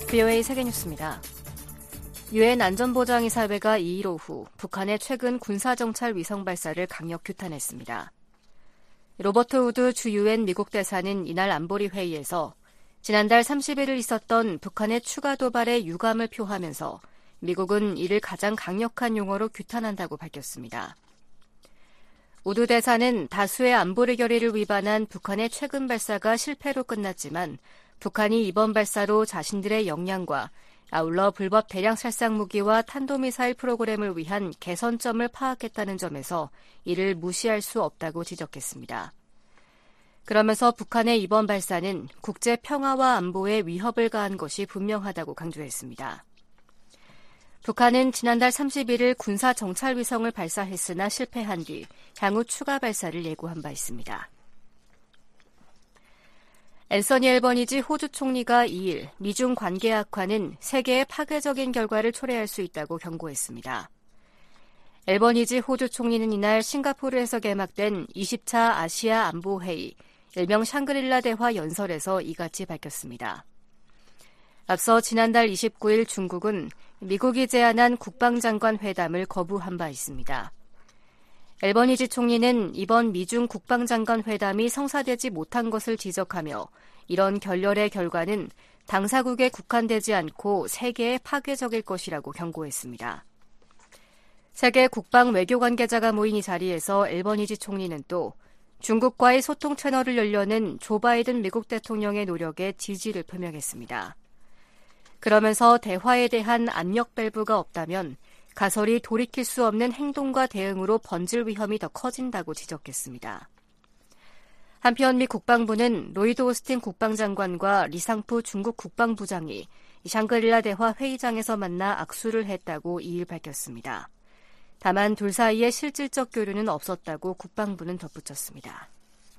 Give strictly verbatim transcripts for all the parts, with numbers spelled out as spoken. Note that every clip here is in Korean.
브이오에이 세계뉴스입니다. 유엔 안전보장이사회가 이일 오후 북한의 최근 군사정찰 위성 발사를 강력 규탄했습니다. 로버트 우드 주 유엔 미국 대사는 이날 안보리 회의에서 지난달 삼십일일 있었던 북한의 추가 도발에 유감을 표하면서 미국은 이를 가장 강력한 용어로 규탄한다고 밝혔습니다. 우드 대사는 다수의 안보리 결의를 위반한 북한의 최근 발사가 실패로 끝났지만 북한이 이번 발사로 자신들의 역량과 아울러 불법 대량 살상 무기와 탄도미사일 프로그램을 위한 개선점을 파악했다는 점에서 이를 무시할 수 없다고 지적했습니다. 그러면서 북한의 이번 발사는 국제 평화와 안보에 위협을 가한 것이 분명하다고 강조했습니다. 북한은 지난달 삼십일일 군사 정찰 위성을 발사했으나 실패한 뒤 향후 추가 발사를 예고한 바 있습니다. 앤서니 앨버니지 호주 총리가 이일 미중 관계 악화는 세계에 파괴적인 결과를 초래할 수 있다고 경고했습니다. 앨버니지 호주 총리는 이날 싱가포르에서 개막된 이십 차 아시아 안보회의, 일명 샹그릴라 대화 연설에서 이같이 밝혔습니다. 앞서 지난달 이십구일 중국은 미국이 제안한 국방장관 회담을 거부한 바 있습니다. 앨버니지 총리는 이번 미중 국방장관 회담이 성사되지 못한 것을 지적하며 이런 결렬의 결과는 당사국에 국한되지 않고 세계에 파괴적일 것이라고 경고했습니다. 세계 국방 외교 관계자가 모인 이 자리에서 앨버니지 총리는 또 중국과의 소통 채널을 열려는 조 바이든 미국 대통령의 노력에 지지를 표명했습니다. 그러면서 대화에 대한 압력 밸브가 없다면 가설이 돌이킬 수 없는 행동과 대응으로 번질 위험이 더 커진다고 지적했습니다. 한편 미 국방부는 로이드 오스틴 국방장관과 리상푸 중국 국방부장이 샹그릴라 대화 회의장에서 만나 악수를 했다고 이일 밝혔습니다. 다만 둘 사이에 실질적 교류는 없었다고 국방부는 덧붙였습니다.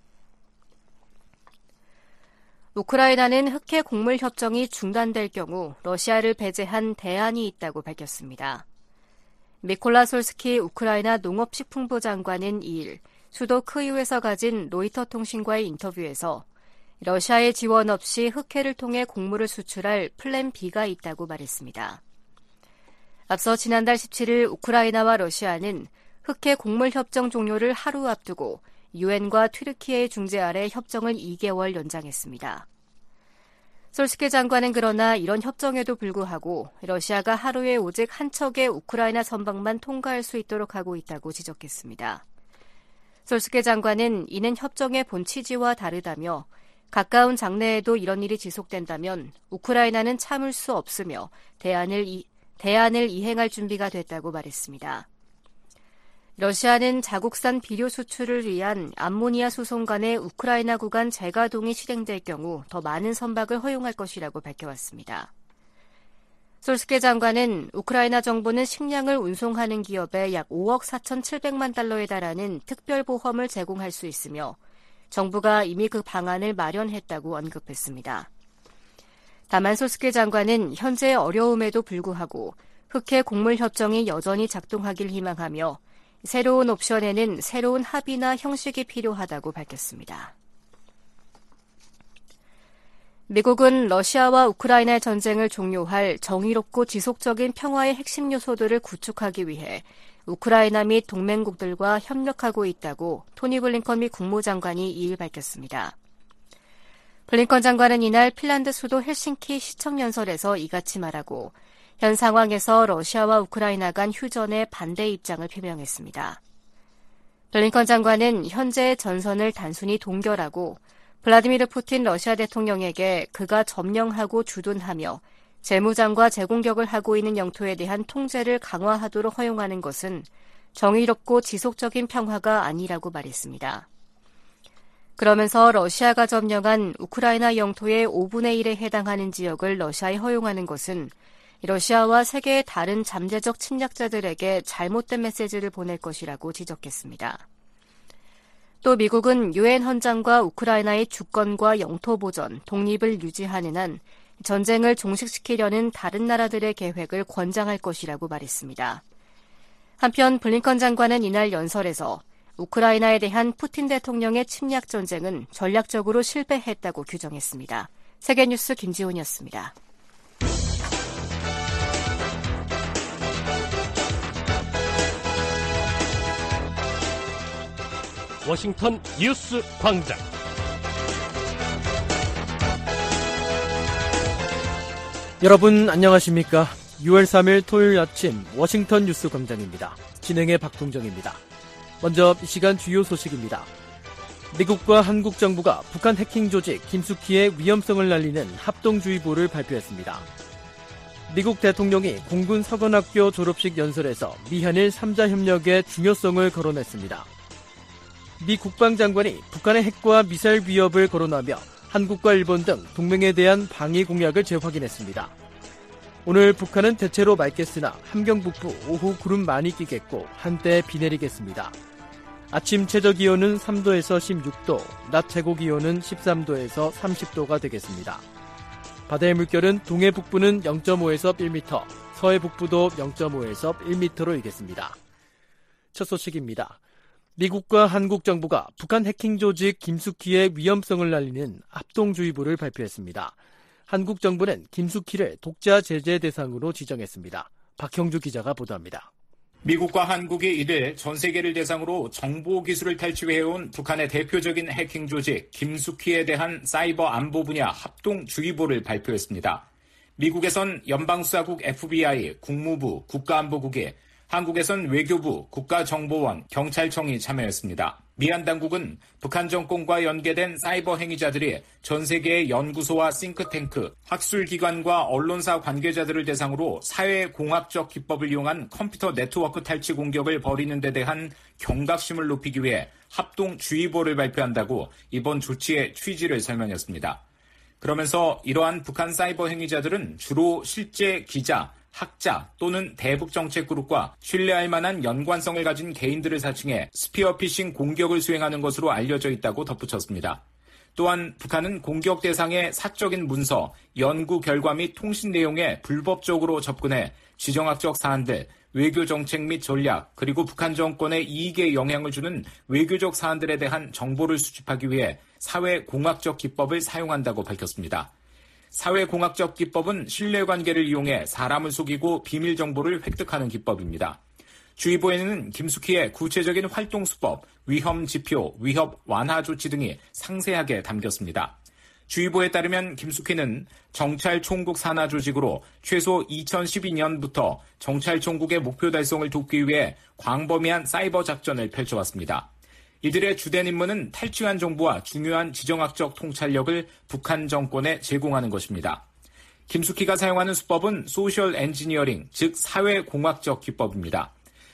우크라이나는 흑해 곡물 협정이 중단될 경우 러시아를 배제한 대안이 있다고 밝혔습니다. 미콜라 솔스키 우크라이나 농업식품부 장관은 이일 수도 크이우에서 가진 로이터 통신과의 인터뷰에서 러시아의 지원 없이 흑해를 통해 곡물을 수출할 플랜 B가 있다고 말했습니다. 앞서 지난달 십칠일 우크라이나와 러시아는 흑해 곡물 협정 종료를 하루 앞두고 유엔과 튀르키예의 중재 아래 협정을 이 개월 연장했습니다. 솔스키 장관은 그러나 이런 협정에도 불구하고 러시아가 하루에 오직 한 척의 우크라이나 선박만 통과할 수 있도록 하고 있다고 지적했습니다. 솔스키 장관은 이는 협정의 본 취지와 다르다며 가까운 장래에도 이런 일이 지속된다면 우크라이나는 참을 수 없으며 대안을, 이, 대안을 이행할 준비가 됐다고 말했습니다. 러시아는 자국산 비료 수출을 위한 암모니아 수송관의 우크라이나 구간 재가동이 실행될 경우 더 많은 선박을 허용할 것이라고 밝혀왔습니다. 솔스케 장관은 우크라이나 정부는 식량을 운송하는 기업에 약 오억 사천칠백만 달러에 달하는 특별보험을 제공할 수 있으며 정부가 이미 그 방안을 마련했다고 언급했습니다. 다만 솔스케 장관은 현재의 어려움에도 불구하고 흑해 곡물 협정이 여전히 작동하길 희망하며 새로운 옵션에는 새로운 합의나 형식이 필요하다고 밝혔습니다. 미국은 러시아와 우크라이나의 전쟁을 종료할 정의롭고 지속적인 평화의 핵심 요소들을 구축하기 위해 우크라이나 및 동맹국들과 협력하고 있다고 토니 블링컨 미 국무장관이 이일 밝혔습니다. 블링컨 장관은 이날 핀란드 수도 헬싱키 시청연설에서 이같이 말하고 현 상황에서 러시아와 우크라이나 간 휴전에 반대 입장을 표명했습니다. 블링컨 장관은 현재의 전선을 단순히 동결하고 블라디미르 푸틴 러시아 대통령에게 그가 점령하고 주둔하며 재무장과 제공격을 하고 있는 영토에 대한 통제를 강화하도록 허용하는 것은 정의롭고 지속적인 평화가 아니라고 말했습니다. 그러면서 러시아가 점령한 우크라이나 영토의 오분의 일에 해당하는 지역을 러시아에 허용하는 것은 러시아와 세계의 다른 잠재적 침략자들에게 잘못된 메시지를 보낼 것이라고 지적했습니다. 또 미국은 유엔 헌장과 우크라이나의 주권과 영토 보전, 독립을 유지하는 한 전쟁을 종식시키려는 다른 나라들의 계획을 권장할 것이라고 말했습니다. 한편 블링컨 장관은 이날 연설에서 우크라이나에 대한 푸틴 대통령의 침략 전쟁은 전략적으로 실패했다고 규정했습니다. 세계뉴스 김지훈이었습니다. 워싱턴 뉴스 광장. 여러분 안녕하십니까? 유월 삼일 토요일 아침 워싱턴 뉴스 광장입니다. 진행의 박동정입니다. 먼저 이 시간 주요 소식입니다. 미국과 한국 정부가 북한 해킹 조직 김숙희의 위험성을 알리는 합동주의보를 발표했습니다. 미국 대통령이 공군 서관학교 졸업식 연설에서 미한일 삼자 협력의 중요성을 거론했습니다. 미 국방장관이 북한의 핵과 미사일 위협을 거론하며 한국과 일본 등 동맹에 대한 방위 공약을 재확인했습니다. 오늘 북한은 대체로 맑겠으나 함경 북부 오후 구름 많이 끼겠고 한때 비 내리겠습니다. 아침 최저기온은 삼도에서 십육도, 낮 최고기온은 십삼도에서 삼십도가 되겠습니다. 바다의 물결은 동해 북부는 영점오에서 일 미터, 서해 북부도 영점오에서 일 미터로 일겠습니다. 첫 소식입니다. 미국과 한국 정부가 북한 해킹 조직 김숙희의 위험성을 알리는 합동주의보를 발표했습니다. 한국 정부는 김숙희를 독자 제재 대상으로 지정했습니다. 박형주 기자가 보도합니다. 미국과 한국이 이들 전 세계를 대상으로 정보기술을 탈취해온 북한의 대표적인 해킹 조직 김숙희에 대한 사이버 안보 분야 합동주의보를 발표했습니다. 미국에선 연방수사국 에프비아이, 국무부, 국가안보국이, 한국에선 외교부, 국가정보원, 경찰청이 참여했습니다. 미얀 당국은 북한 정권과 연계된 사이버 행위자들이 전 세계의 연구소와 싱크탱크, 학술기관과 언론사 관계자들을 대상으로 사회공학적 기법을 이용한 컴퓨터 네트워크 탈취 공격을 벌이는 데 대한 경각심을 높이기 위해 합동주의보를 발표한다고 이번 조치의 취지를 설명했습니다. 그러면서 이러한 북한 사이버 행위자들은 주로 실제 기자, 학자 또는 대북정책그룹과 신뢰할 만한 연관성을 가진 개인들을 사칭해 스피어피싱 공격을 수행하는 것으로 알려져 있다고 덧붙였습니다. 또한 북한은 공격 대상의 사적인 문서, 연구 결과 및 통신 내용에 불법적으로 접근해 지정학적 사안들, 외교정책 및 전략, 그리고 북한 정권의 이익에 영향을 주는 외교적 사안들에 대한 정보를 수집하기 위해 사회공학적 기법을 사용한다고 밝혔습니다. 사회공학적 기법은 신뢰관계를 이용해 사람을 속이고 비밀 정보를 획득하는 기법입니다. 주의보에는 김숙희의 구체적인 활동 수법, 위험 지표, 위협 완화 조치 등이 상세하게 담겼습니다. 주의보에 따르면 김숙희는 정찰총국 산하 조직으로 최소 이천십이년부터 정찰총국의 목표 달성을 돕기 위해 광범위한 사이버 작전을 펼쳐왔습니다. 이들의 주된 임무는 탈취한 정보와 중요한 지정학적 통찰력을 북한 정권에 제공하는 것입니다. 김숙희가 사용하는 수법은 소셜 엔지니어링, 즉 사회공학적 기법입니다.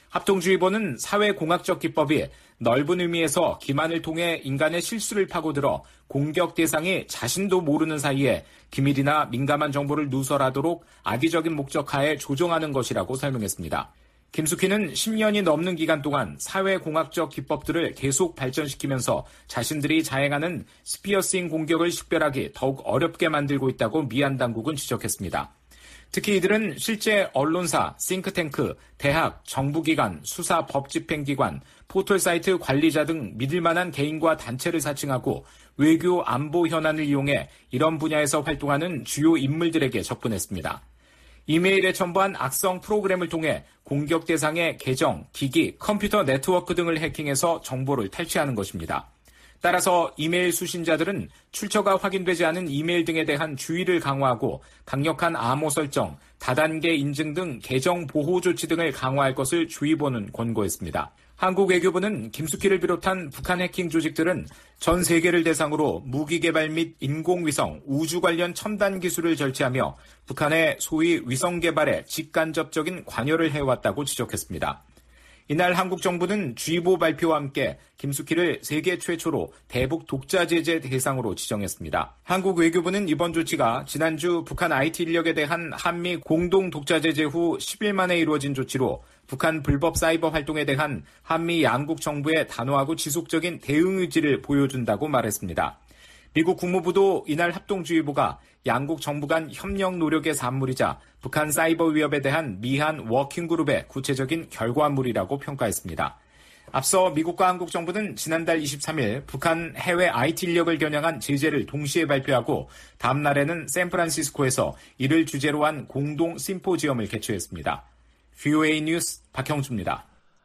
합동주의보는 사회공학적 기법이 넓은 의미에서 기만을 통해 인간의 실수를 파고들어 공격 대상이 자신도 모르는 사이에 기밀이나 민감한 정보를 누설하도록 악의적인 목적하에 조종하는 것이라고 설명했습니다. 김숙희는 십년이 넘는 기간 동안 사회공학적 기법들을 계속 발전시키면서 자신들이 자행하는 스피어싱 공격을 식별하기 더욱 어렵게 만들고 있다고 미얀 당국은 지적했습니다. 특히 이들은 실제 언론사, 싱크탱크, 대학, 정부기관, 수사 법집행기관, 포털사이트 관리자 등 믿을만한 개인과 단체를 사칭하고 외교 안보 현안을 이용해 이런 분야에서 활동하는 주요 인물들에게 접근했습니다. 이메일에 첨부한 악성 프로그램을 통해 공격 대상의 계정, 기기, 컴퓨터 네트워크 등을 해킹해서 정보를 탈취하는 것입니다. 따라서 이메일 수신자들은 출처가 확인되지 않은 이메일 등에 대한 주의를 강화하고 강력한 암호 설정, 다단계 인증 등 계정 보호 조치 등을 강화할 것을 주의보는 권고했습니다. 한국 외교부는 김숙희를 비롯한 북한 해킹 조직들은 전 세계를 대상으로 무기 개발 및 인공위성, 우주 관련 첨단 기술을 절취하며 북한의 소위 위성 개발에 직간접적인 관여를 해왔다고 지적했습니다. 이날 한국 정부는 주의보 발표와 함께 김숙희를 세계 최초로 대북 독자 제재 대상으로 지정했습니다. 한국 외교부는 이번 조치가 지난주 북한 아이티 인력에 대한 한미 공동 독자 제재 후 십일 만에 이루어진 조치로 북한 불법 사이버 활동에 대한 한미 양국 정부의 단호하고 지속적인 대응 의지를 보여준다고 말했습니다. 미국 국무부도 이날 합동주의보가 양국 정부 간 협력 노력의 산물이자 북한 사이버 위협에 대한 미한 워킹그룹의 구체적인 결과물이라고 평가했습니다. 앞서 미국과 한국 정부는 지난달 이십삼일 북한 해외 아이티 인력을 겨냥한 제재를 동시에 발표하고 다음 날에는 샌프란시스코에서 이를 주제로 한 공동 심포지엄을 개최했습니다. 브이오에이 뉴스 박형주입니다.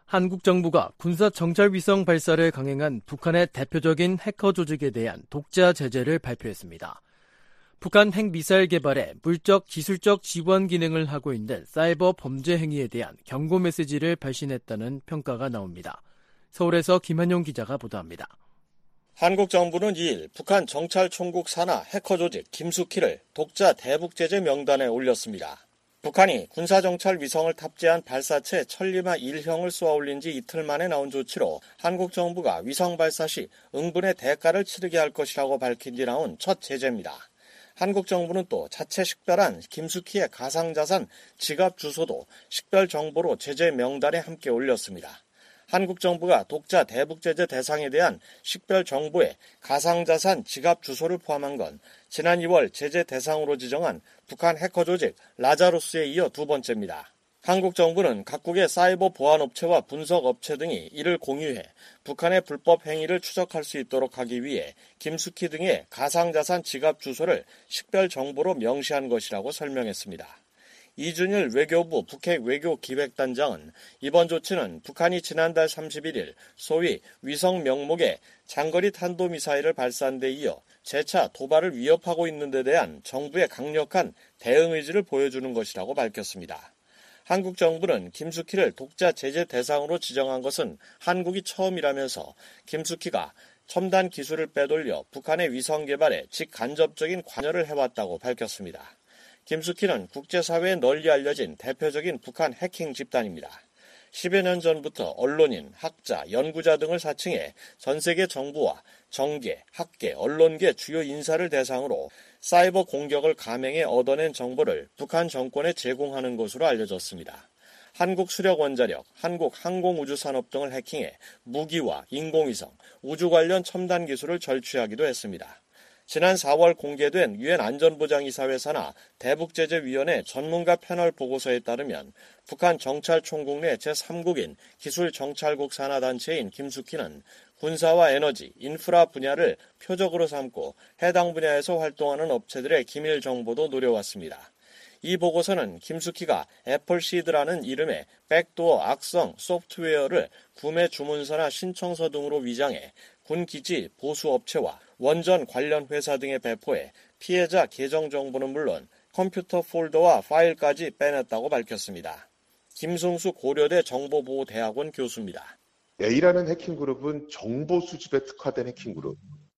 한국 정부가 군사 정찰 위성 발사를 강행한 북한의 대표적인 해커 조직에 대한 독자 제재를 발표했습니다. 북한 핵미사일 개발에 물적, 기술적 지원 기능을 하고 있는 사이버 범죄 행위에 대한 경고 메시지를 발신했다는 평가가 나옵니다. 서울에서 김한용 기자가 보도합니다. 한국 정부는 이일 북한 정찰총국 산하 해커 조직 김숙희를 독자 대북 제재 명단에 올렸습니다. 북한이 군사정찰 위성을 탑재한 발사체 천리마 일형을 쏘아올린 지 이틀 만에 나온 조치로 한국 정부가 위성 발사 시 응분의 대가를 치르게 할 것이라고 밝힌 뒤 나온 첫 제재입니다. 한국 정부는 또 자체 식별한 김숙희의 가상자산 지갑 주소도 식별 정보로 제재 명단에 함께 올렸습니다. 한국 정부가 독자 대북 제재 대상에 대한 식별 정보에 가상자산 지갑 주소를 포함한 건 지난 이월 제재 대상으로 지정한 북한 해커 조직 라자루스에 이어 두 번째입니다. 한국 정부는 각국의 사이버 보안 업체와 분석 업체 등이 이를 공유해 북한의 불법 행위를 추적할 수 있도록 하기 위해 김숙희 등의 가상자산 지갑 주소를 식별 정보로 명시한 것이라고 설명했습니다. 이준일 외교부 북핵 외교기획단장은 이번 조치는 북한이 지난달 삼십일일 소위 위성 명목의 장거리 탄도미사일을 발사한 데 이어 재차 도발을 위협하고 있는 데 대한 정부의 강력한 대응 의지를 보여주는 것이라고 밝혔습니다. 한국 정부는 김숙희를 독자 제재 대상으로 지정한 것은 한국이 처음이라면서 김숙희가 첨단 기술을 빼돌려 북한의 위성 개발에 직간접적인 관여를 해왔다고 밝혔습니다. 김숙희는 국제사회에 널리 알려진 대표적인 북한 해킹 집단입니다. 십여 년 전부터 언론인, 학자, 연구자 등을 사칭해 전 세계 정부와 정계, 학계, 언론계 주요 인사를 대상으로 사이버 공격을 감행해 얻어낸 정보를 북한 정권에 제공하는 것으로 알려졌습니다. 한국수력원자력, 한국항공우주산업 등을 해킹해 무기와 인공위성, 우주 관련 첨단 기술을 절취하기도 했습니다. 지난 사월 공개된 유엔 안전보장이사회 산하 대북제재위원회 전문가 패널 보고서에 따르면 북한 정찰총국 내 제삼국인 기술정찰국 산하단체인 김숙희는 군사와 에너지, 인프라 분야를 표적으로 삼고 해당 분야에서 활동하는 업체들의 기밀 정보도 노려왔습니다. 이 보고서는 김숙희가 애플시드라는 이름의 백도어 악성 소프트웨어를 구매 주문서나 신청서 등으로 위장해 군기지 보수업체와 원전 관련 회사 등에 배포해 피해자 계정 정보는 물론 컴퓨터 폴더와 파일까지 빼냈다고 밝혔습니다. 김승수 고려대 정보보호대학원 교수입니다. A라는 해킹그룹은 정보 수집에 특화된 해킹그룹,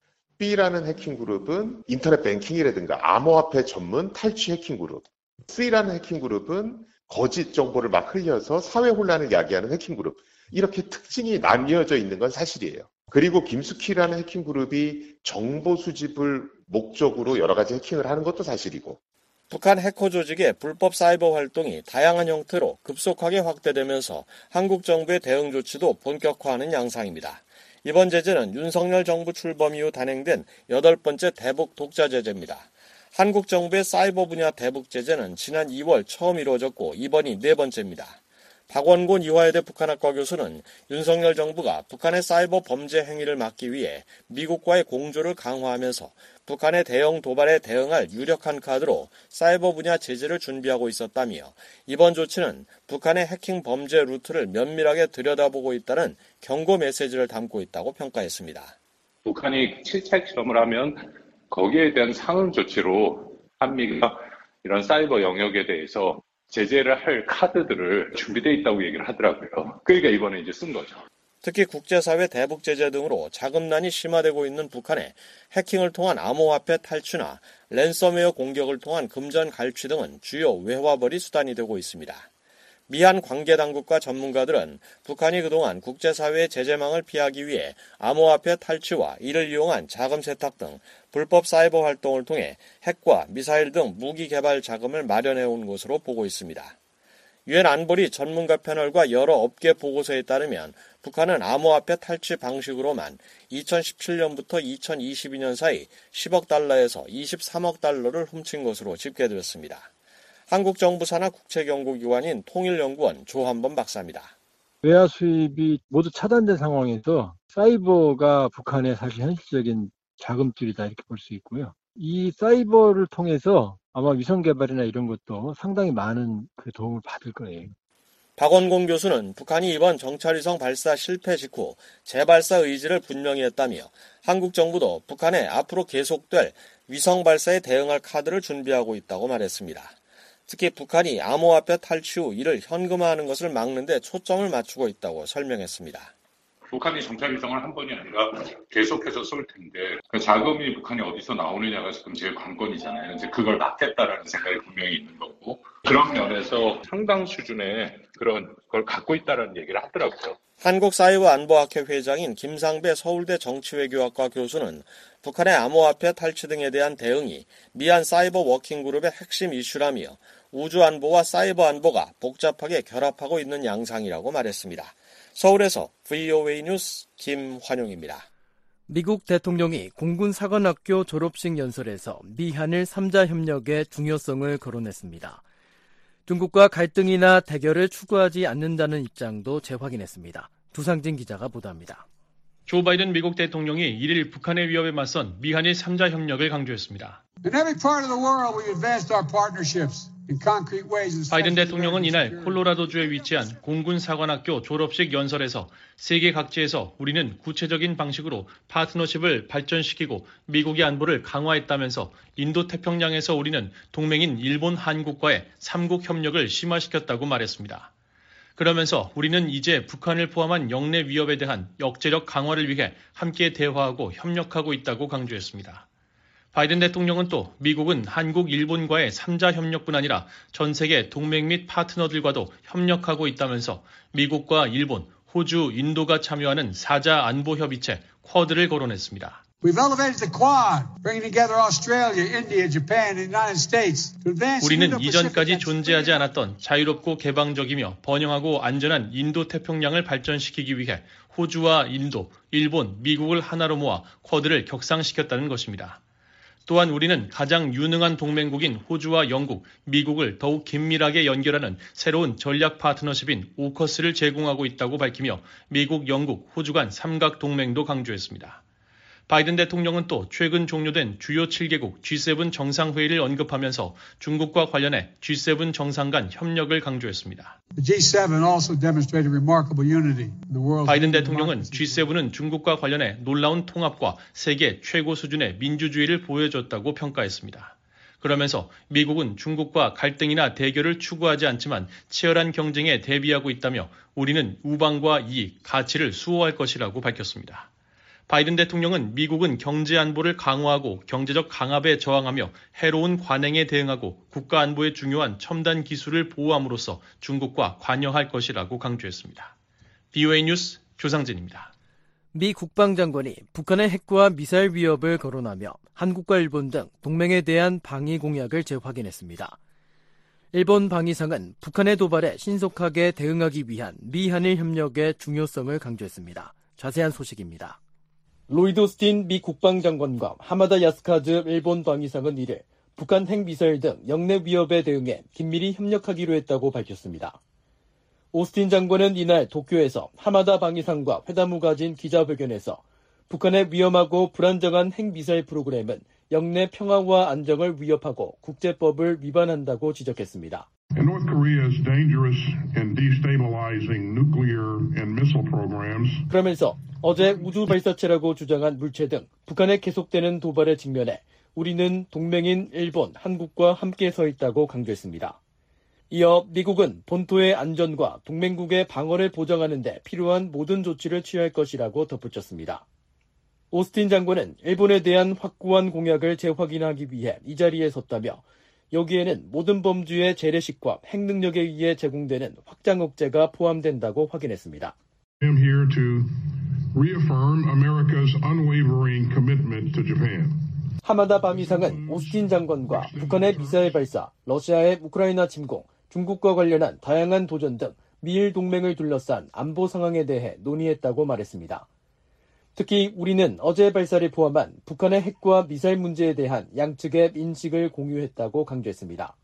B라는 해킹그룹은 인터넷 뱅킹이라든가 암호화폐 전문 탈취 해킹그룹, C라는 해킹그룹은 거짓 정보를 막 흘려서 사회 혼란을 야기하는 해킹그룹, 이렇게 특징이 나뉘어져 있는 건 사실이에요. 그리고 김숙희라는 해킹그룹이 정보 수집을 목적으로 여러 가지 해킹을 하는 것도 사실이고, 북한 해커 조직의 불법 사이버 활동이 다양한 형태로 급속하게 확대되면서 한국 정부의 대응 조치도 본격화하는 양상입니다. 이번 제재는 윤석열 정부 출범 이후 단행된 여덟 번째 대북 독자 제재입니다. 한국 정부의 사이버 분야 대북 제재는 지난 이월 처음 이루어졌고 이번이 네 번째입니다. 박원곤 이화여대 북한학과 교수는 윤석열 정부가 북한의 사이버 범죄 행위를 막기 위해 미국과의 공조를 강화하면서 북한의 대형 도발에 대응할 유력한 카드로 사이버 분야 제재를 준비하고 있었다며 이번 조치는 북한의 해킹 범죄 루트를 면밀하게 들여다보고 있다는 경고 메시지를 담고 있다고 평가했습니다. 북한이 실책 실험을 하면 거기에 대한 상응 조치로 한미가 이런 사이버 영역에 대해서 제재를 할 카드들을 준비되어 있다고 얘기를 하더라고요. 그러니까 이번에 이제 쓴 거죠. 특히 국제사회 대북 제재 등으로 자금난이 심화되고 있는 북한의 해킹을 통한 암호화폐 탈취나 랜섬웨어 공격을 통한 금전 갈취 등은 주요 외화벌이 수단이 되고 있습니다. 미한 관계당국과 전문가들은 북한이 그동안 국제사회의 제재망을 피하기 위해 암호화폐 탈취와 이를 이용한 자금 세탁 등 불법 사이버 활동을 통해 핵과 미사일 등 무기 개발 자금을 마련해온 것으로 보고 있습니다. 유엔 안보리 전문가 패널과 여러 업계 보고서에 따르면 북한은 암호화폐 탈취 방식으로만 이천십칠 년부터 이천이십이 년 사이 십억 달러에서 이십삼억 달러를 훔친 것으로 집계되었습니다. 한국 정부 산하 국책연구기관인 통일연구원 조한범 박사입니다. 외화 수입이 모두 차단된 상황에서 사이버가 북한의 사실 현실적인 자금줄이다 이렇게 볼 수 있고요. 이 사이버를 통해서 아마 위성 개발이나 이런 것도 상당히 많은 그 도움을 받을 거예요. 박원공 교수는 북한이 이번 정찰위성 발사 실패 직후 재발사 의지를 분명히 했다며 한국 정부도 북한에 앞으로 계속될 위성 발사에 대응할 카드를 준비하고 있다고 말했습니다. 특히 북한이 암호화폐 탈취 후 이를 현금화하는 것을 막는 데 초점을 맞추고 있다고 설명했습니다. 북한이 정찰위성을 한 번이 아니라 계속해서 쏠 텐데 그 자금이 북한이 어디서 나오느냐가 지금 제일 관건이잖아요. 이제 그걸 막겠다라는 생각이 분명히 있는 거고 그런 면에서 상당 수준의 그런 걸 갖고 있다라는 얘기를 하더라고요. 한국사이버안보학회 회장인 김상배 서울대 정치외교학과 교수는 북한의 암호화폐 탈취 등에 대한 대응이 미한 사이버 워킹그룹의 핵심 이슈라며 우주안보와 사이버안보가 복잡하게 결합하고 있는 양상이라고 말했습니다. 서울에서 브이오에이 뉴스 김환용입니다. 미국 대통령이 공군사관학교 졸업식 연설에서 미한일 삼 자 협력의 중요성을 거론했습니다. 중국과 갈등이나 대결을 추구하지 않는다는 입장도 재확인했습니다. 두상진 기자가 보도합니다. 조 바이든 미국 대통령이 일일 북한의 위협에 맞선 미한일 삼 자 협력을 강조했습니다. 바이든 대통령은 이날 콜로라도주에 위치한 공군사관학교 졸업식 연설에서 세계 각지에서 우리는 구체적인 방식으로 파트너십을 발전시키고 미국의 안보를 강화했다면서 인도태평양에서 우리는 동맹인 일본, 한국과의 삼국 협력을 심화시켰다고 말했습니다. 그러면서 우리는 이제 북한을 포함한 영내 위협에 대한 역제력 강화를 위해 함께 대화하고 협력하고 있다고 강조했습니다. 바이든 대통령은 또 미국은 한국, 일본과의 삼 자 협력뿐 아니라 전 세계 동맹 및 파트너들과도 협력하고 있다면서 미국과 일본, 호주, 인도가 참여하는 사 자 안보협의체 쿼드를 거론했습니다. 우리는 이전까지 존재하지 않았던 자유롭고 개방적이며 번영하고 안전한 인도태평양을 발전시키기 위해 호주와 인도, 일본, 미국을 하나로 모아 쿼드를 격상시켰다는 것입니다. 또한 우리는 가장 유능한 동맹국인 호주와 영국, 미국을 더욱 긴밀하게 연결하는 새로운 전략 파트너십인 오커스를 제공하고 있다고 밝히며 미국, 영국, 호주 간 삼각 동맹도 강조했습니다. 바이든 대통령은 또 최근 종료된 주요 칠 개국 지 세븐 정상회의를 언급하면서 중국과 관련해 지 세븐 정상 간 협력을 강조했습니다. 바이든 대통령은 지 세븐은 중국과 관련해 놀라운 통합과 세계 최고 수준의 민주주의를 보여줬다고 평가했습니다. 그러면서 미국은 중국과 갈등이나 대결을 추구하지 않지만 치열한 경쟁에 대비하고 있다며 우리는 우방과 이익, 가치를 수호할 것이라고 밝혔습니다. 바이든 대통령은 미국은 경제 안보를 강화하고 경제적 강압에 저항하며 해로운 관행에 대응하고 국가 안보에 중요한 첨단 기술을 보호함으로써 중국과 관여할 것이라고 강조했습니다. 브이오에이 뉴스 조상진입니다. 미 국방장관이 북한의 핵과 미사일 위협을 거론하며 한국과 일본 등 동맹에 대한 방위 공약을 재확인했습니다. 일본 방위상은 북한의 도발에 신속하게 대응하기 위한 미한일 협력의 중요성을 강조했습니다. 자세한 소식입니다. 로이드 오스틴 미 국방장관과 하마다 야스카즈 일본 방위상은 이를 북한 핵미사일 등 영내 위협에 대응해 긴밀히 협력하기로 했다고 밝혔습니다. 오스틴 장관은 이날 도쿄에서 하마다 방위상과 회담 후 가진 기자회견에서 북한의 위험하고 불안정한 핵미사일 프로그램은 영내 평화와 안정을 위협하고 국제법을 위반한다고 지적했습니다. North Korea's dangerous and destabilizing nuclear and missile programs. 그러면서 어제 우주 발사체라고 주장한 물체 등 북한의 계속되는 도발에 직면해 우리는 동맹인 일본, 한국과 함께 서 있다고 강조했습니다. 이어 미국은 본토의 안전과 동맹국의 방어를 보장하는 데 필요한 모든 조치를 취할 것이라고 덧붙였습니다. 오스틴 장관은 일본에 대한 확고한 공약을 재확인하기 위해 이 자리에 섰다며 여기에는 모든 범주의 재래식과 핵 능력에 의해 제공되는 확장 억제가 포함된다고 확인했습니다. I am here to reaffirm America's unwavering commitment to Japan. 하마다 방위상은 오스틴 장관과 북한의 미사일 발사, 러시아의 우크라이나 침공, 중국과 관련한 다양한 도전 등 미일 동맹을 둘러싼 안보 상황에 대해 논의했다고 말했습니다. 특히 우리는 어제 발사를 포함한 북한의 핵과 미사일 문제에 대한 양측의 인식을 공유했다고 강조했습니다.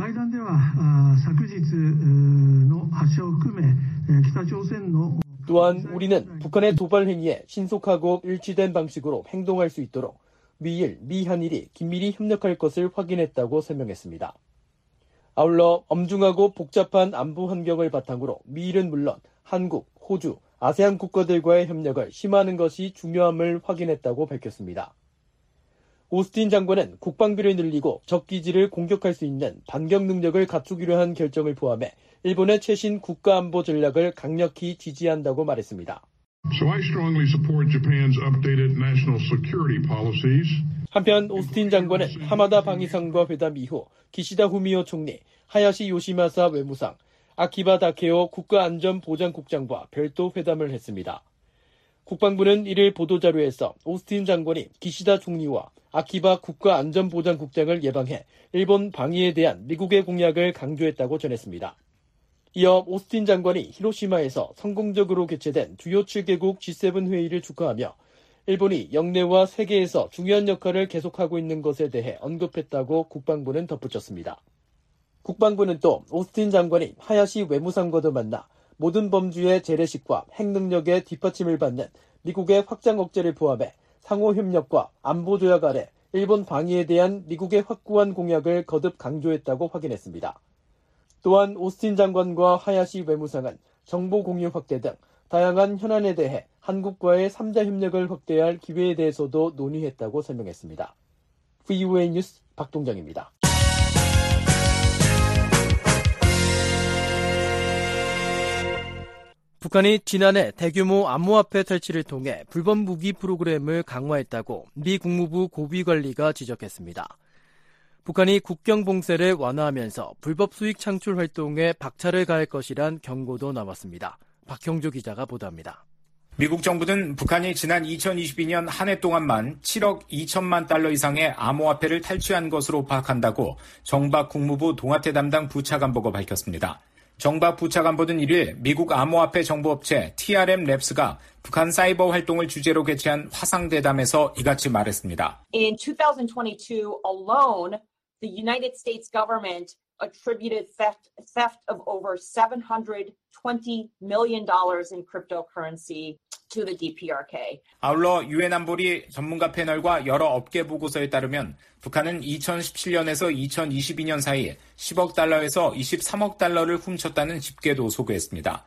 또한 우리는 북한의 도발 행위에 신속하고 일치된 방식으로 행동할 수 있도록 미일, 미한일이 긴밀히 협력할 것을 확인했다고 설명했습니다. 아울러 엄중하고 복잡한 안보 환경을 바탕으로 미일은 물론 한국, 호주, 아세안 국가들과의 협력을 심화하는 것이 중요함을 확인했다고 밝혔습니다. 오스틴 장관은 국방비를 늘리고 적기지를 공격할 수 있는 반격 능력을 갖추기로 한 결정을 포함해 일본의 최신 국가안보 전략을 강력히 지지한다고 말했습니다. So I strongly support Japan's updated national security policies. 한편 오스틴 장관은 하마다 방위상과 회담 이후 기시다 후미오 총리, 하야시 요시마사 외무상, 아키바 다케오 국가안전보장국장과 별도 회담을 했습니다. 국방부는 이를 보도자료에서 오스틴 장관이 기시다 총리와 아키바 국가안전보장국장을 예방해 일본 방위에 대한 미국의 공약을 강조했다고 전했습니다. 이어 오스틴 장관이 히로시마에서 성공적으로 개최된 주요 칠 개국 지 세븐 회의를 축하하며 일본이 영내와 세계에서 중요한 역할을 계속하고 있는 것에 대해 언급했다고 국방부는 덧붙였습니다. 국방부는 또 오스틴 장관이 하야시 외무상과도 만나 모든 범주의 재래식과 핵능력의 뒷받침을 받는 미국의 확장 억제를 포함해 상호협력과 안보조약 아래 일본 방위에 대한 미국의 확고한 공약을 거듭 강조했다고 확인했습니다. 또한 오스틴 장관과 하야시 외무상은 정보 공유 확대 등 다양한 현안에 대해 한국과의 삼 자 협력을 확대할 기회에 대해서도 논의했다고 설명했습니다. 브이오에이 뉴스 박동정입니다. 북한이 지난해 대규모 암호화폐 탈취를 통해 불법 무기 프로그램을 강화했다고 미 국무부 고위관리가 지적했습니다. 북한이 국경 봉쇄를 완화하면서 불법 수익 창출 활동에 박차를 가할 것이란 경고도 나왔습니다. 박형조 기자가 보도합니다. 미국 정부는 북한이 지난 이천이십이 년 한 해 동안만 칠억 이천만 달러 이상의 암호화폐를 탈취한 것으로 파악한다고 정박 국무부 동아태 담당 부차관보가 밝혔습니다. 정박 부차관보는 일 일 미국 암호화폐 정보업체 티알엠 랩스가 북한 사이버 활동을 주제로 개최한 화상대담에서 이같이 말했습니다. In twenty twenty-two alone, the United States government attributed theft, theft of over seven hundred twenty million dollars in cryptocurrency to the 디피아르케이. 아울러 유엔 안보리 전문가 패널과 여러 업계 보고서에 따르면 북한은 이천십칠 년에서 이천이십이 년 사이 십억 달러에서 이십삼억 달러를 훔쳤다는 집계도 소개했습니다.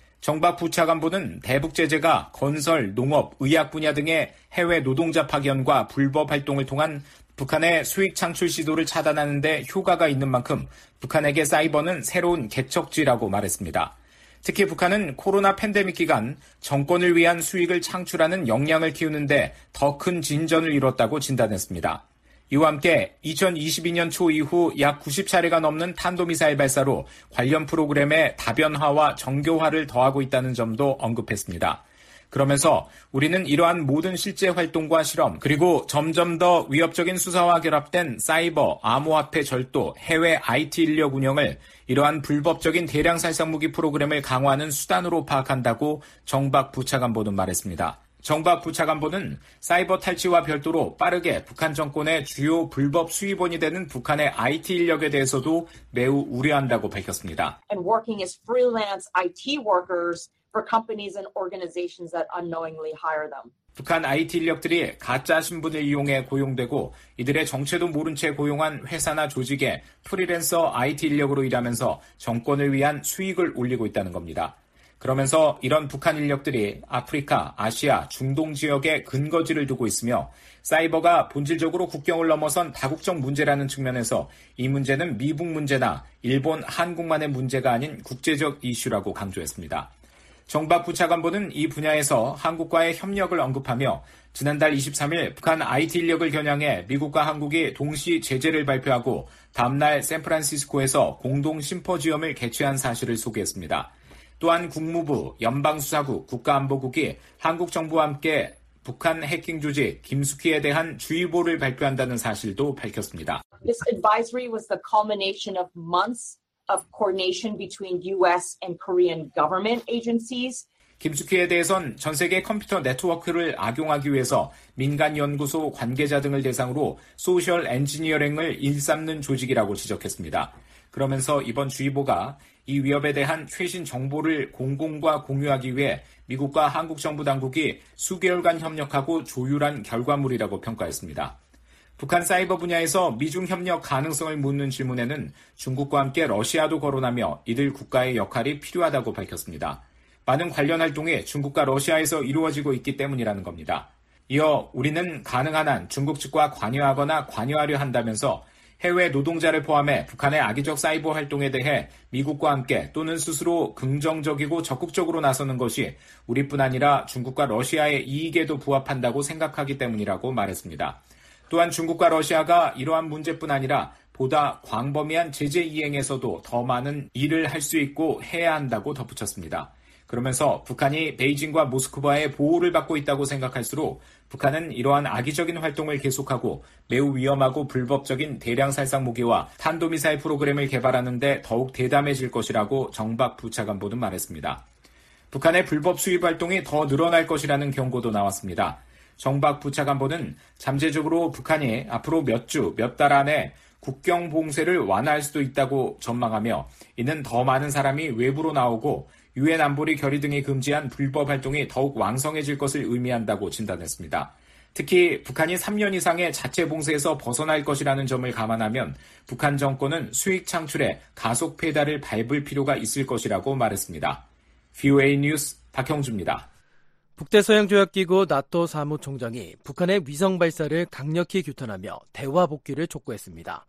정박 부차관보는 대북 제재가 건설, 농업, 의학 분야 등의 해외 노동자 파견과 불법 활동을 통한 북한의 수익 창출 시도를 차단하는 데 효과가 있는 만큼 북한에게 사이버는 새로운 개척지라고 말했습니다. 특히 북한은 코로나 팬데믹 기간 정권을 위한 수익을 창출하는 역량을 키우는 데 더 큰 진전을 이뤘다고 진단했습니다. 이와 함께 이천이십이 년 초 이후 약 구십 차례가 넘는 탄도미사일 발사로 관련 프로그램의 다변화와 정교화를 더하고 있다는 점도 언급했습니다. 그러면서 우리는 이러한 모든 실제 활동과 실험, 그리고 점점 더 위협적인 수사와 결합된 사이버, 암호화폐 절도, 해외 아이티 인력 운영을 이러한 불법적인 대량 살상 무기 프로그램을 강화하는 수단으로 파악한다고 정박 부차관보는 말했습니다. 정박 부차관보는 사이버 탈취와 별도로 빠르게 북한 정권의 주요 불법 수입원이 되는 북한의 아이티 인력에 대해서도 매우 우려한다고 밝혔습니다. And working as freelance 아이티 workers for companies and organizations that unknowingly hire them. 북한 아이티 인력들이 가짜 신분을 이용해 고용되고 이들의 정체도 모른 채 고용한 회사나 조직에 프리랜서 아이티 인력으로 일하면서 정권을 위한 수익을 올리고 있다는 겁니다. 그러면서 이런 북한 인력들이 아프리카, 아시아, 중동 지역에 근거지를 두고 있으며 사이버가 본질적으로 국경을 넘어선 다국적 문제라는 측면에서 이 문제는 미북 문제나 일본, 한국만의 문제가 아닌 국제적 이슈라고 강조했습니다. 정박 부차관보는 이 분야에서 한국과의 협력을 언급하며 지난달 이십삼 일 북한 아이티 인력을 겨냥해 미국과 한국이 동시 제재를 발표하고 다음날 샌프란시스코에서 공동 심포지엄을 개최한 사실을 소개했습니다. 또한 국무부, 연방수사국, 국가안보국이 한국 정부와 함께 북한 해킹 조직 김숙희에 대한 주의보를 발표한다는 사실도 밝혔습니다. This advisory was the culmination of months of coordination between U S and Korean government agencies. 김숙희에 대해선 전 세계 컴퓨터 네트워크를 악용하기 위해서 민간 연구소 관계자 등을 대상으로 소셜 엔지니어링을 일삼는 조직이라고 지적했습니다. 그러면서 이번 주의보가 이 위협에 대한 최신 정보를 공공과 공유하기 위해 미국과 한국 정부 당국이 수개월간 협력하고 조율한 결과물이라고 평가했습니다. 북한 사이버 분야에서 미중 협력 가능성을 묻는 질문에는 중국과 함께 러시아도 거론하며 이들 국가의 역할이 필요하다고 밝혔습니다. 많은 관련 활동이 중국과 러시아에서 이루어지고 있기 때문이라는 겁니다. 이어 우리는 가능한 한 중국 측과 관여하거나 관여하려 한다면서 해외 노동자를 포함해 북한의 악의적 사이버 활동에 대해 미국과 함께 또는 스스로 긍정적이고 적극적으로 나서는 것이 우리뿐 아니라 중국과 러시아의 이익에도 부합한다고 생각하기 때문이라고 말했습니다. 또한 중국과 러시아가 이러한 문제뿐 아니라 보다 광범위한 제재 이행에서도 더 많은 일을 할 수 있고 해야 한다고 덧붙였습니다. 그러면서 북한이 베이징과 모스크바의 보호를 받고 있다고 생각할수록 북한은 이러한 악의적인 활동을 계속하고 매우 위험하고 불법적인 대량 살상 무기와 탄도미사일 프로그램을 개발하는 데 더욱 대담해질 것이라고 정박 부차관보는 말했습니다. 북한의 불법 수입 활동이 더 늘어날 것이라는 경고도 나왔습니다. 정박 부차관보는 잠재적으로 북한이 앞으로 몇 주, 몇 달 안에 국경 봉쇄를 완화할 수도 있다고 전망하며 이는 더 많은 사람이 외부로 나오고 유엔 안보리 결의 등이 금지한 불법 활동이 더욱 왕성해질 것을 의미한다고 진단했습니다. 특히 북한이 삼 년 이상의 자체 봉쇄에서 벗어날 것이라는 점을 감안하면 북한 정권은 수익 창출에 가속 페달을 밟을 필요가 있을 것이라고 말했습니다. 브이오에이 뉴스 박형주입니다. 북대서양조약기구 나토 사무총장이 북한의 위성 발사를 강력히 규탄하며 대화 복귀를 촉구했습니다.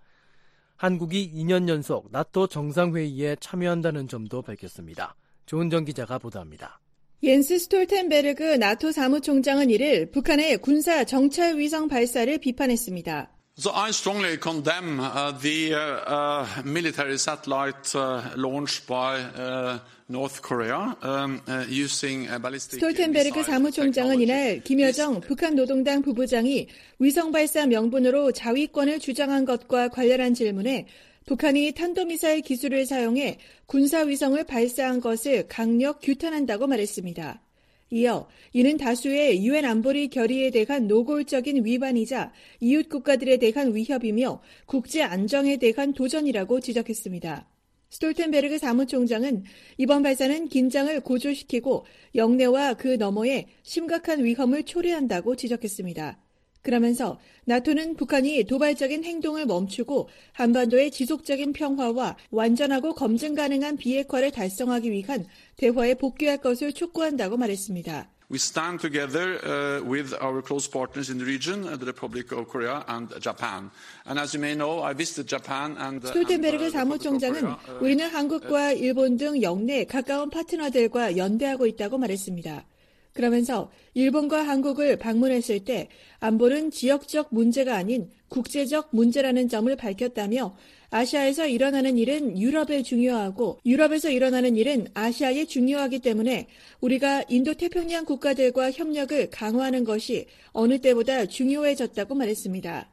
한국이 이 년 연속 나토 정상회의에 참여한다는 점도 밝혔습니다. 조은정 기자가 보도합니다. 옌스 스톨텐베르그 나토 사무총장은 이를 북한의 군사 정찰 위성 발사를 비판했습니다. So I strongly condemn uh, the uh, military satellite uh, launched by uh, North Korea um, uh, using a ballistic 스톨텐베르그 사무총장은 이날 김여정 북한 노동당 부부장이 위성 발사 명분으로 자위권을 주장한 것과 관련한 질문에 북한이 탄도미사일 기술을 사용해 군사위성을 발사한 것을 강력 규탄한다고 말했습니다. 이어 이는 다수의 유엔 안보리 결의에 대한 노골적인 위반이자 이웃 국가들에 대한 위협이며 국제 안정에 대한 도전이라고 지적했습니다. 스톨텐베르그 사무총장은 이번 발사는 긴장을 고조시키고 영내와 그 너머에 심각한 위험을 초래한다고 지적했습니다. 그러면서 나토는 북한이 도발적인 행동을 멈추고 한반도의 지속적인 평화와 완전하고 검증 가능한 비핵화를 달성하기 위한 대화에 복귀할 것을 촉구한다고 말했습니다. We stand together uh, with our close partners in the region, the Republic of Korea and Japan. And as you may know, I visited Japan and 스톨텐베르그 사무총장은 우리는 한국과 일본 등 영내 가까운 파트너들과 연대하고 있다고 말했습니다. 그러면서 일본과 한국을 방문했을 때 안보는 지역적 문제가 아닌 국제적 문제라는 점을 밝혔다며 아시아에서 일어나는 일은 유럽에 중요하고 유럽에서 일어나는 일은 아시아에 중요하기 때문에 우리가 인도태평양 국가들과 협력을 강화하는 것이 어느 때보다 중요해졌다고 말했습니다.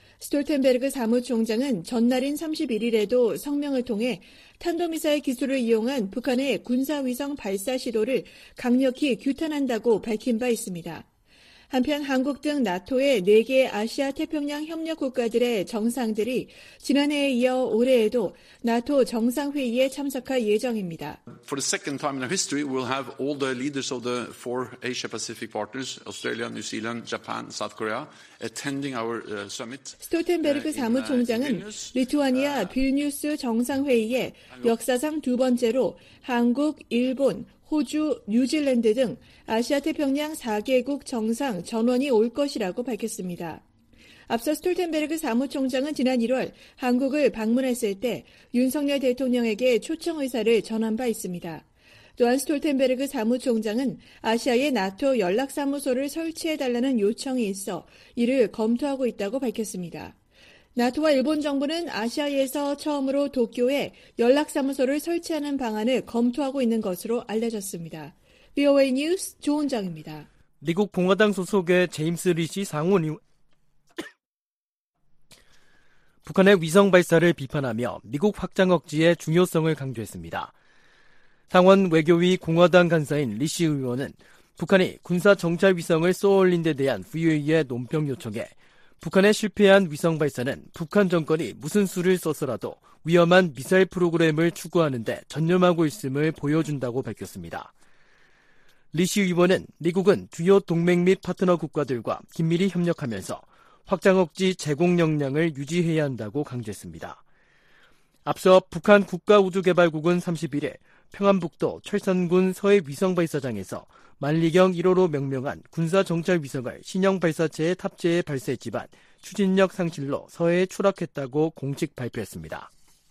스톨텐베르그 사무총장은 전날인 삼십일 일에도 성명을 통해 탄도미사일 기술을 이용한 북한의 군사위성 발사 시도를 강력히 규탄한다고 밝힌 바 있습니다. 한편 한국 등 나토의 네 개 아시아 태평양 협력 국가들의 정상들이 지난해에 이어 올해에도 나토 정상회의에 참석할 예정입니다. For the second time in our history, we'll have all the leaders of the four Asia-Pacific partners, Australia, New Zealand, Japan, South Korea, attending our uh, summit. 스톨텐베르그 사무총장은 리투아니아 빌뉴스 정상회의에 역사상 두 번째로 한국, 일본, 호주, 뉴질랜드 등 아시아 태평양 사 개국 정상 전원이 올 것이라고 밝혔습니다. 앞서 스톨텐베르그 사무총장은 지난 일월 한국을 방문했을 때 윤석열 대통령에게 초청 의사를 전한 바 있습니다. 또한 스톨텐베르그 사무총장은 아시아의 나토 연락사무소를 설치해달라는 요청이 있어 이를 검토하고 있다고 밝혔습니다. 나토와 일본 정부는 아시아에서 처음으로 도쿄에 연락사무소를 설치하는 방안을 검토하고 있는 것으로 알려졌습니다. 브이오에이 뉴스 조은정입니다. 미국 공화당 소속의 제임스 리시 상원 의원 북한의 위성 발사를 비판하며 미국 확장 억지의 중요성을 강조했습니다. 상원 외교위 공화당 간사인 리시 의원은 북한이 군사 정찰 위성을 쏘아올린 데 대한 브이오에이의 논평 요청에 북한의 실패한 위성 발사는 북한 정권이 무슨 수를 써서라도 위험한 미사일 프로그램을 추구하는 데 전념하고 있음을 보여준다고 밝혔습니다. 리시 의원은 미국은 주요 동맹 및 파트너 국가들과 긴밀히 협력하면서 확장 억지 제공 역량을 유지해야 한다고 강조했습니다. 앞서 북한 국가우주개발국은 삼십일일 평안북도 철산군 서해 위성발사장에서 만리경 일 호로 명명한 군사정찰위성을 신형 발사체에 탑재해 발사했지만 추진력 상실로 서해에 추락했다고 공식 발표했습니다.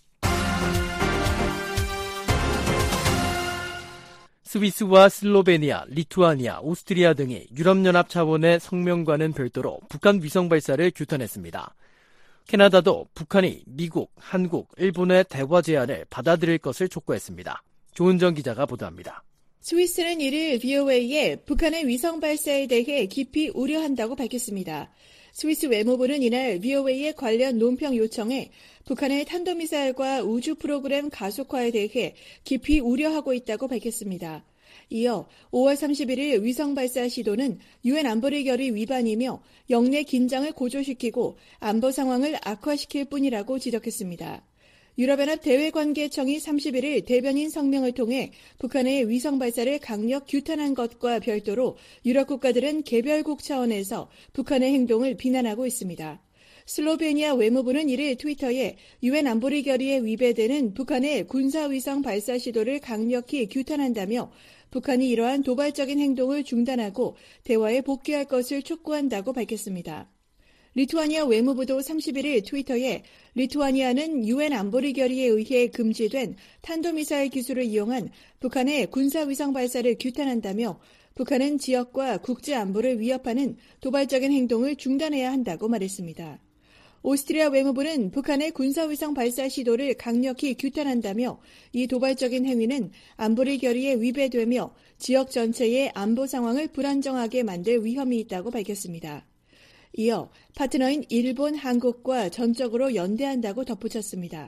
스위스와 슬로베니아, 리투아니아, 오스트리아 등이 유럽연합 차원의 성명과는 별도로 북한 위성 발사를 규탄했습니다. 캐나다도 북한이 미국, 한국, 일본의 대화 제안을 받아들일 것을 촉구했습니다. 조은정 기자가 보도합니다. 스위스는 이일 브이오에이에 북한의 위성 발사에 대해 깊이 우려한다고 밝혔습니다. 스위스 외무부는 이날 브이오에이의 관련 논평 요청에 북한의 탄도미사일과 우주 프로그램 가속화에 대해 깊이 우려하고 있다고 밝혔습니다. 이어 오월 삼십일일 위성 발사 시도는 유엔 안보리 결의 위반이며 영내 긴장을 고조시키고 안보 상황을 악화시킬 뿐이라고 지적했습니다. 유럽연합 대외관계청이 삼십일일 대변인 성명을 통해 북한의 위성 발사를 강력 규탄한 것과 별도로 유럽 국가들은 개별국 차원에서 북한의 행동을 비난하고 있습니다. 슬로베니아 외무부는 이일 트위터에 유엔 안보리 결의에 위배되는 북한의 군사위성 발사 시도를 강력히 규탄한다며 북한이 이러한 도발적인 행동을 중단하고 대화에 복귀할 것을 촉구한다고 밝혔습니다. 리투아니아 외무부도 삼십일일 트위터에 리투아니아는 유엔 안보리 결의에 의해 금지된 탄도미사일 기술을 이용한 북한의 군사위성 발사를 규탄한다며 북한은 지역과 국제 안보를 위협하는 도발적인 행동을 중단해야 한다고 말했습니다. 오스트리아 외무부는 북한의 군사위성 발사 시도를 강력히 규탄한다며 이 도발적인 행위는 안보리 결의에 위배되며 지역 전체의 안보 상황을 불안정하게 만들 위험이 있다고 밝혔습니다. 이어 파트너인 일본, 한국과 전적으로 연대한다고 덧붙였습니다.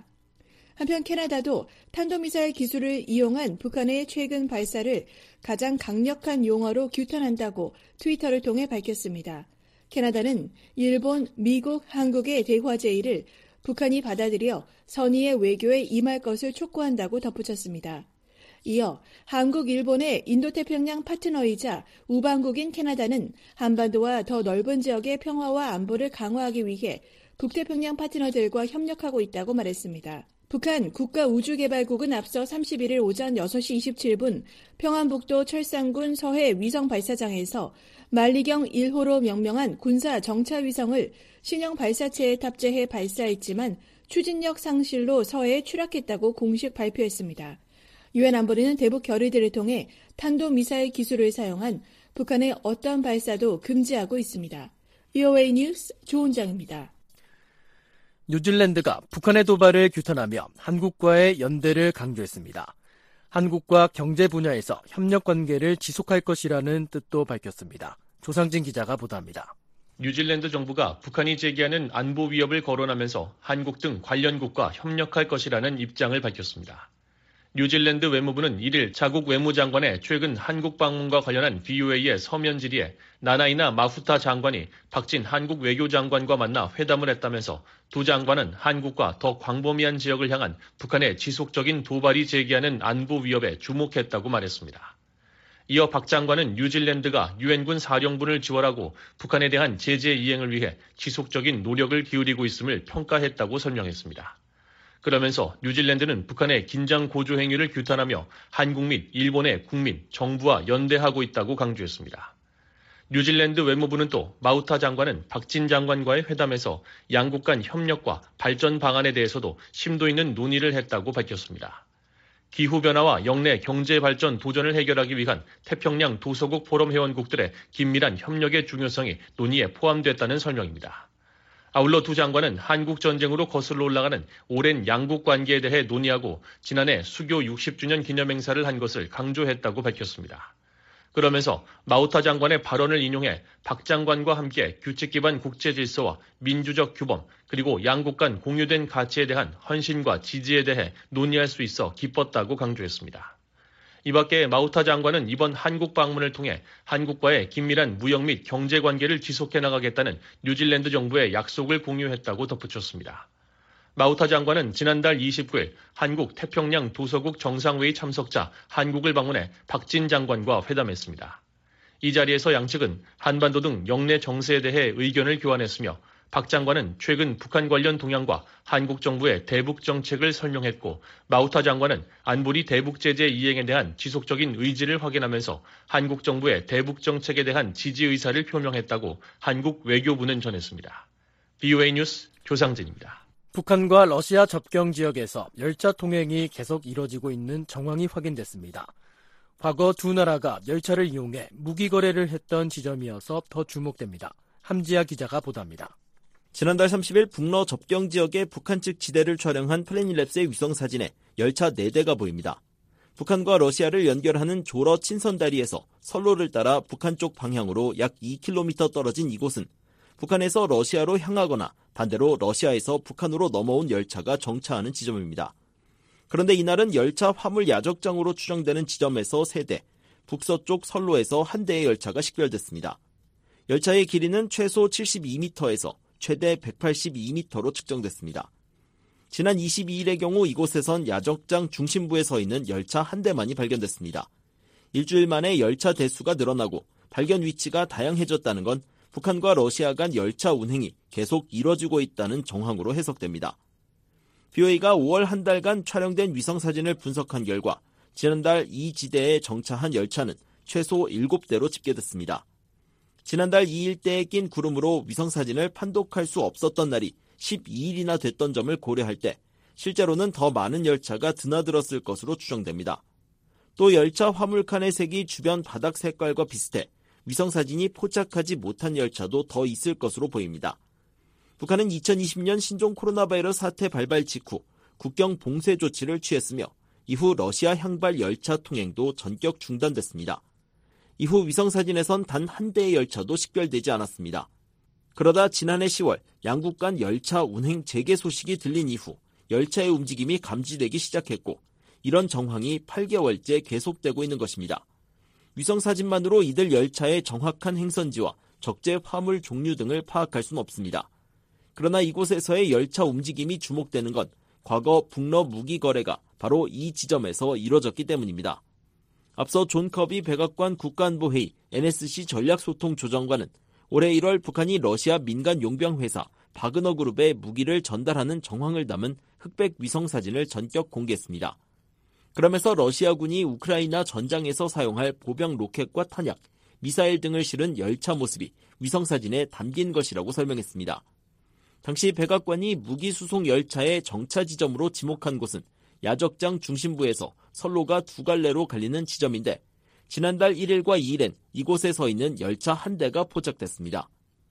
한편 캐나다도 탄도미사일 기술을 이용한 북한의 최근 발사를 가장 강력한 용어로 규탄한다고 트위터를 통해 밝혔습니다. 캐나다는 일본, 미국, 한국의 대화 제의를 북한이 받아들여 선의의 외교에 임할 것을 촉구한다고 덧붙였습니다. 이어 한국, 일본의 인도태평양 파트너이자 우방국인 캐나다는 한반도와 더 넓은 지역의 평화와 안보를 강화하기 위해 북태평양 파트너들과 협력하고 있다고 말했습니다. 북한 국가우주개발국은 앞서 삼십일일 오전 여섯시 이십칠분 평안북도 철산군 서해 위성발사장에서 만리경 일 호로 명명한 군사정찰위성을 신형 발사체에 탑재해 발사했지만 추진력 상실로 서해에 추락했다고 공식 발표했습니다. 유엔 안보리는 대북 결의들을 통해 탄도미사일 기술을 사용한 북한의 어떤 발사도 금지하고 있습니다. 브이오에이 뉴스 조은정입니다. 뉴질랜드가 북한의 도발을 규탄하며 한국과의 연대를 강조했습니다. 한국과 경제 분야에서 협력 관계를 지속할 것이라는 뜻도 밝혔습니다. 조상진 기자가 보도합니다. 뉴질랜드 정부가 북한이 제기하는 안보 위협을 거론하면서 한국 등 관련국과 협력할 것이라는 입장을 밝혔습니다. 뉴질랜드 외무부는 이일 자국 외무장관의 최근 한국 방문과 관련한 브이오에이의 서면 질의에 나나이나 마후타 장관이 박진 한국 외교장관과 만나 회담을 했다면서 두 장관은 한국과 더 광범위한 지역을 향한 북한의 지속적인 도발이 제기하는 안보 위협에 주목했다고 말했습니다. 이어 박 장관은 뉴질랜드가 유엔군 사령부를 지원하고 북한에 대한 제재 이행을 위해 지속적인 노력을 기울이고 있음을 평가했다고 설명했습니다. 그러면서 뉴질랜드는 북한의 긴장 고조 행위를 규탄하며 한국 및 일본의 국민, 정부와 연대하고 있다고 강조했습니다. 뉴질랜드 외무부는 또 마우타 장관은 박진 장관과의 회담에서 양국 간 협력과 발전 방안에 대해서도 심도 있는 논의를 했다고 밝혔습니다. 기후변화와 영내 경제발전 도전을 해결하기 위한 태평양 도서국 포럼 회원국들의 긴밀한 협력의 중요성이 논의에 포함됐다는 설명입니다. 아울러 두 장관은 한국 전쟁으로 거슬러 올라가는 오랜 양국 관계에 대해 논의하고 지난해 수교 육십 주년 기념행사를 한 것을 강조했다고 밝혔습니다. 그러면서 마우타 장관의 발언을 인용해 박 장관과 함께 규칙 기반 국제 질서와 민주적 규범 그리고 양국 간 공유된 가치에 대한 헌신과 지지에 대해 논의할 수 있어 기뻤다고 강조했습니다. 이 밖에 마우타 장관은 이번 한국 방문을 통해 한국과의 긴밀한 무역 및 경제 관계를 지속해 나가겠다는 뉴질랜드 정부의 약속을 공유했다고 덧붙였습니다. 마우타 장관은 지난달 이십구일 한국 태평양 도서국 정상회의 참석자 한국을 방문해 박진 장관과 회담했습니다. 이 자리에서 양측은 한반도 등 영내 정세에 대해 의견을 교환했으며 박 장관은 최근 북한 관련 동향과 한국 정부의 대북 정책을 설명했고 마우타 장관은 안보리 대북 제재 이행에 대한 지속적인 의지를 확인하면서 한국 정부의 대북 정책에 대한 지지 의사를 표명했다고 한국 외교부는 전했습니다. 비오에이 뉴스 조상진입니다. 북한과 러시아 접경 지역에서 열차 통행이 계속 이뤄지고 있는 정황이 확인됐습니다. 과거 두 나라가 열차를 이용해 무기 거래를 했던 지점이어서 더 주목됩니다. 함지아 기자가 보도합니다. 지난달 삼십일 북러 접경 지역의 북한 측 지대를 촬영한 플래닛랩스의 위성사진에 열차 네 대가 보입니다. 북한과 러시아를 연결하는 조러 친선다리에서 선로를 따라 북한 쪽 방향으로 약 이 킬로미터 떨어진 이곳은 북한에서 러시아로 향하거나 반대로 러시아에서 북한으로 넘어온 열차가 정차하는 지점입니다. 그런데 이날은 열차 화물 야적장으로 추정되는 지점에서 세 대, 북서쪽 선로에서 한 대의 열차가 식별됐습니다. 열차의 길이는 최소 칠십이 미터에서 최대 백팔십이 미터로 측정됐습니다. 지난 이십이일의 경우 이곳에선 야적장 중심부에 서 있는 열차 한 대만이 발견됐습니다. 일주일 만에 열차 대수가 늘어나고 발견 위치가 다양해졌다는 건 북한과 러시아 간 열차 운행이 계속 이뤄지고 있다는 정황으로 해석됩니다. 비오에이가 오월 한 달간 촬영된 위성사진을 분석한 결과 지난달 이 지대에 정차한 열차는 최소 일곱 대로 집계됐습니다. 지난달 이 일대에 낀 구름으로 위성사진을 판독할 수 없었던 날이 십이일이나 됐던 점을 고려할 때 실제로는 더 많은 열차가 드나들었을 것으로 추정됩니다. 또 열차 화물칸의 색이 주변 바닥 색깔과 비슷해 위성사진이 포착하지 못한 열차도 더 있을 것으로 보입니다. 북한은 이천이십년 신종 코로나 바이러스 사태 발발 직후 국경 봉쇄 조치를 취했으며 이후 러시아 향발 열차 통행도 전격 중단됐습니다. 이후 위성사진에선 단 한 대의 열차도 식별되지 않았습니다. 그러다 지난해 시월 양국 간 열차 운행 재개 소식이 들린 이후 열차의 움직임이 감지되기 시작했고 이런 정황이 팔 개월째 계속되고 있는 것입니다. 위성사진만으로 이들 열차의 정확한 행선지와 적재 화물 종류 등을 파악할 수는 없습니다. 그러나 이곳에서의 열차 움직임이 주목되는 건 과거 북러 무기 거래가 바로 이 지점에서 이뤄졌기 때문입니다. 앞서 존 커비 백악관 국가안보회의 엔에스씨 전략소통조정관은 올해 일월 북한이 러시아 민간 용병 회사 바그너 그룹에 무기를 전달하는 정황을 담은 흑백 위성사진을 전격 공개했습니다. 그러면서 러시아군이 우크라이나 전장에서 사용할 보병 로켓과 탄약, 미사일 등을 실은 열차 모습이 위성사진에 담긴 것이라고 설명했습니다. 당시 백악관이 무기 수송 열차의 정차 지점으로 지목한 곳은 야적장 중심부에서 선로가 두 갈래로 갈리는 지점인데 지난달 일 일과 이 일엔 이곳에 서 있는 열차 한 대가 포착됐습니다.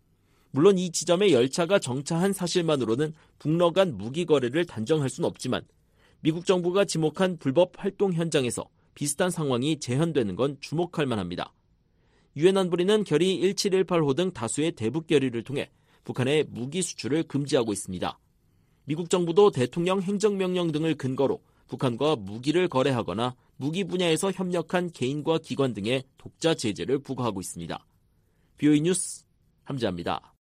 물론 이 지점에 열차가 정차한 사실만으로는 북러 간 무기 거래를 단정할 수는 없지만 미국 정부가 지목한 불법 활동 현장에서 비슷한 상황이 재현되는 건 주목할 만합니다. 유엔 안보리는 결의 일칠일팔호 등 다수의 대북 결의를 통해 북한의 무기 수출을 금지하고 있습니다. 미국 정부도 대통령 행정명령 등을 근거로 북한과 무기를 거래하거나 무기 분야에서 협력한 개인과 기관 등의 독자 제재를 부과하고 있습니다. 비오에이 뉴스 함지아입니다.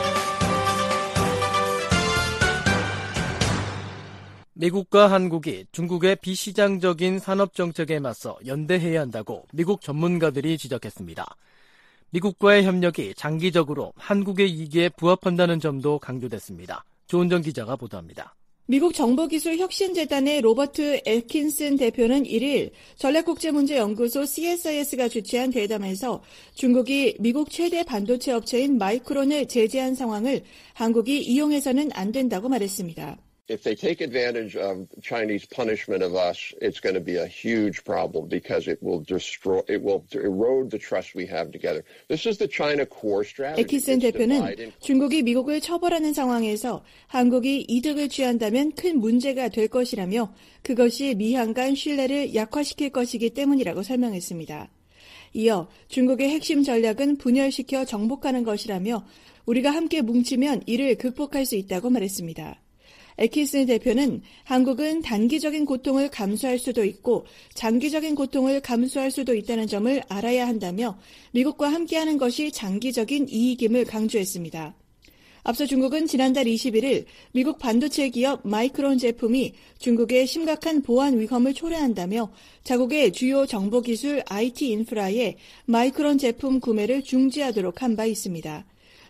미국과 한국이 중국의 비시장적인 산업정책에 맞서 연대해야 한다고 미국 전문가들이 지적했습니다. 미국과의 협력이 장기적으로 한국의 이익에 부합한다는 점도 강조됐습니다. 조은정 기자가 보도합니다. 미국 정보기술혁신재단의 로버트 애킨슨 대표는 일 일 전략국제문제연구소 씨에스아이에스가 주최한 대담에서 중국이 미국 최대 반도체 업체인 마이크론을 제재한 상황을 한국이 이용해서는 안 된다고 말했습니다. If they take advantage of Chinese punishment of us, it's going to be a huge problem because it will destroy, it will erode the trust we have together. This is the China core strategy. 애킨슨 대표는 중국이 미국을 처벌하는 상황에서 한국이 이득을 취한다면 큰 문제가 될 것이라며 그것이 미한 간 신뢰를 약화시킬 것이기 때문이라고 설명했습니다. 이어 중국의 핵심 전략은 분열시켜 정복하는 것이라며 우리가 함께 뭉치면 이를 극복할 수 있다고 말했습니다. 애킨슨 대표는 한국은 단기적인 고통을 감수할 수도 있고 장기적인 고통을 감수할 수도 있다는 점을 알아야 한다며 미국과 함께하는 것이 장기적인 이익임을 강조했습니다. 앞서 중국은 지난달 이십일일 미국 반도체 기업 마이크론 제품이 중국의 심각한 보안 위험을 초래한다며 자국의 주요 정보기술 아이티 인프라에 마이크론 제품 구매를 중지하도록 한 바 있습니다.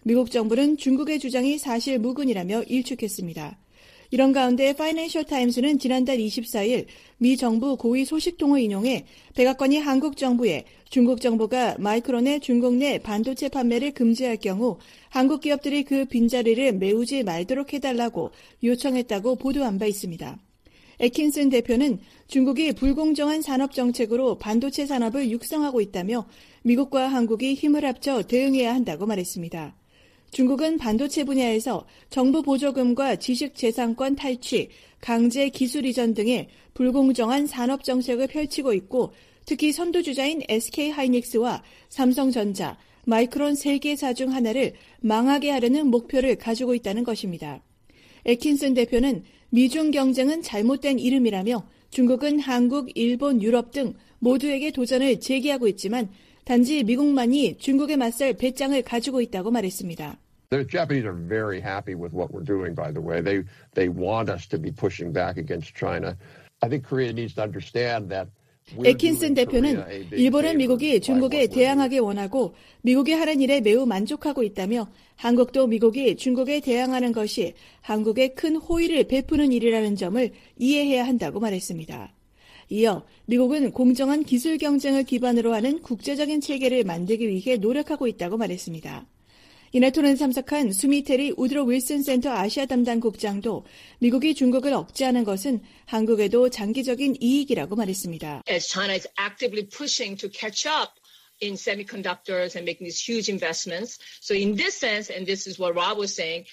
미국 정부는 중국의 주장이 사실 무근이라며 일축했습니다. 이런 가운데 파이낸셜 타임스는 지난달 이십사일 미 정부 고위 소식통을 인용해 백악관이 한국 정부에 중국 정부가 마이크론의 중국 내 반도체 판매를 금지할 경우 한국 기업들이 그 빈자리를 메우지 말도록 해달라고 요청했다고 보도한 바 있습니다. 애킨슨 대표는 중국이 불공정한 산업 정책으로 반도체 산업을 육성하고 있다며 미국과 한국이 힘을 합쳐 대응해야 한다고 말했습니다. 중국은 반도체 분야에서 정부 보조금과 지식재산권 탈취, 강제 기술 이전 등의 불공정한 산업 정책을 펼치고 있고 특히 선두주자인 에스케이하이닉스와 삼성전자, 마이크론 세 개사 중 하나를 망하게 하려는 목표를 가지고 있다는 것입니다. 애킨슨 대표는 미중 경쟁은 잘못된 이름이라며 중국은 한국, 일본, 유럽 등 모두에게 도전을 제기하고 있지만 단지 미국만이 중국에 맞설 배짱을 가지고 있다고 말했습니다. The Japanese are very happy with what we're doing, by the way. They they want us to be pushing back against China. I think Korea needs to understand that. 애킨슨 대표는 일본은 미국이 중국에 대항하기 원하고 미국이 하는 일에 매우 만족하고 있다며 한국도 미국이 중국에 대항하는 것이 한국에 큰 호의를 베푸는 일이라는 점을 이해해야 한다고 말했습니다. 이어 미국은 공정한 기술 경쟁을 기반으로 하는 국제적인 체계를 만들기 위해 노력하고 있다고 말했습니다. 이날 토론에 참석한 수미테리 우드로 윌슨 센터 아시아 담당 국장도 미국이 중국을 억제하는 것은 한국에도 장기적인 이익이라고 말했습니다. As China is actively pushing to catch up in semiconductors and making these huge investments. So in this sense, and this is what Rob was saying,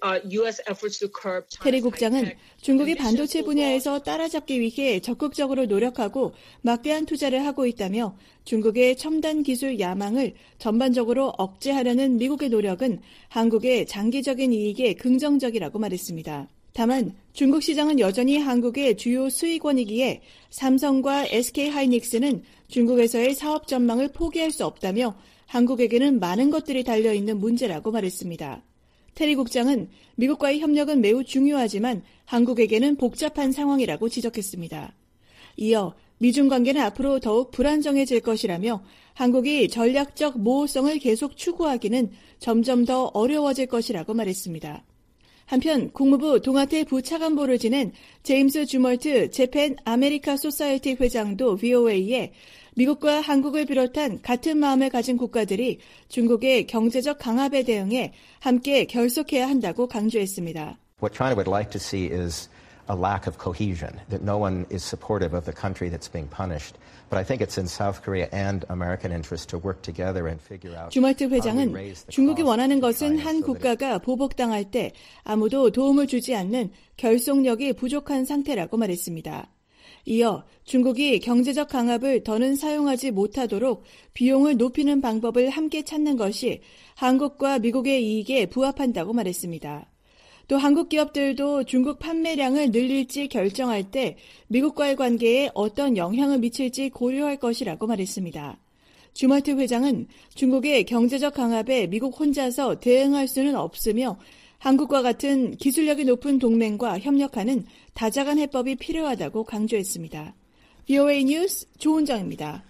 테리 국장은 중국이 반도체 분야에서 따라잡기 위해 적극적으로 노력하고 막대한 투자를 하고 있다며 중국의 첨단 기술 야망을 전반적으로 억제하려는 미국의 노력은 한국의 장기적인 이익에 긍정적이라고 말했습니다. 다만 중국 시장은 여전히 한국의 주요 수익원이기에 삼성과 에스케이하이닉스는 중국에서의 사업 전망을 포기할 수 없다며 한국에게는 많은 것들이 달려있는 문제라고 말했습니다. 테리 국장은 미국과의 협력은 매우 중요하지만 한국에게는 복잡한 상황이라고 지적했습니다. 이어 미중 관계는 앞으로 더욱 불안정해질 것이라며 한국이 전략적 모호성을 계속 추구하기는 점점 더 어려워질 것이라고 말했습니다. 한편 국무부 동아태 부차관보를 지낸 제임스 주멀트 재팬 아메리카 소사이어티 회장도 브이오에이에 미국과 한국을 비롯한 같은 마음을 가진 국가들이 중국의 경제적 강압에 대응해 함께 결속해야 한다고 강조했습니다. What China would like to see is a lack of cohesion, that no one is supportive of the country that's being punished. But I think it's in South Korea and American interest to work together and figure out. 주멀트 회장은 중국이 원하는 것은 한 국가가 보복당할 때 아무도 도움을 주지 않는 결속력이 부족한 상태라고 말했습니다. 이어 중국이 경제적 강압을 더는 사용하지 못하도록 비용을 높이는 방법을 함께 찾는 것이 한국과 미국의 이익에 부합한다고 말했습니다. 또 한국 기업들도 중국 판매량을 늘릴지 결정할 때 미국과의 관계에 어떤 영향을 미칠지 고려할 것이라고 말했습니다. 주멀트 회장은 중국의 경제적 강압에 미국 혼자서 대응할 수는 없으며 한국과 같은 기술력이 높은 동맹과 협력하는 다자간 해법이 필요하다고 강조했습니다. 브이오에이 뉴스 조은정입니다.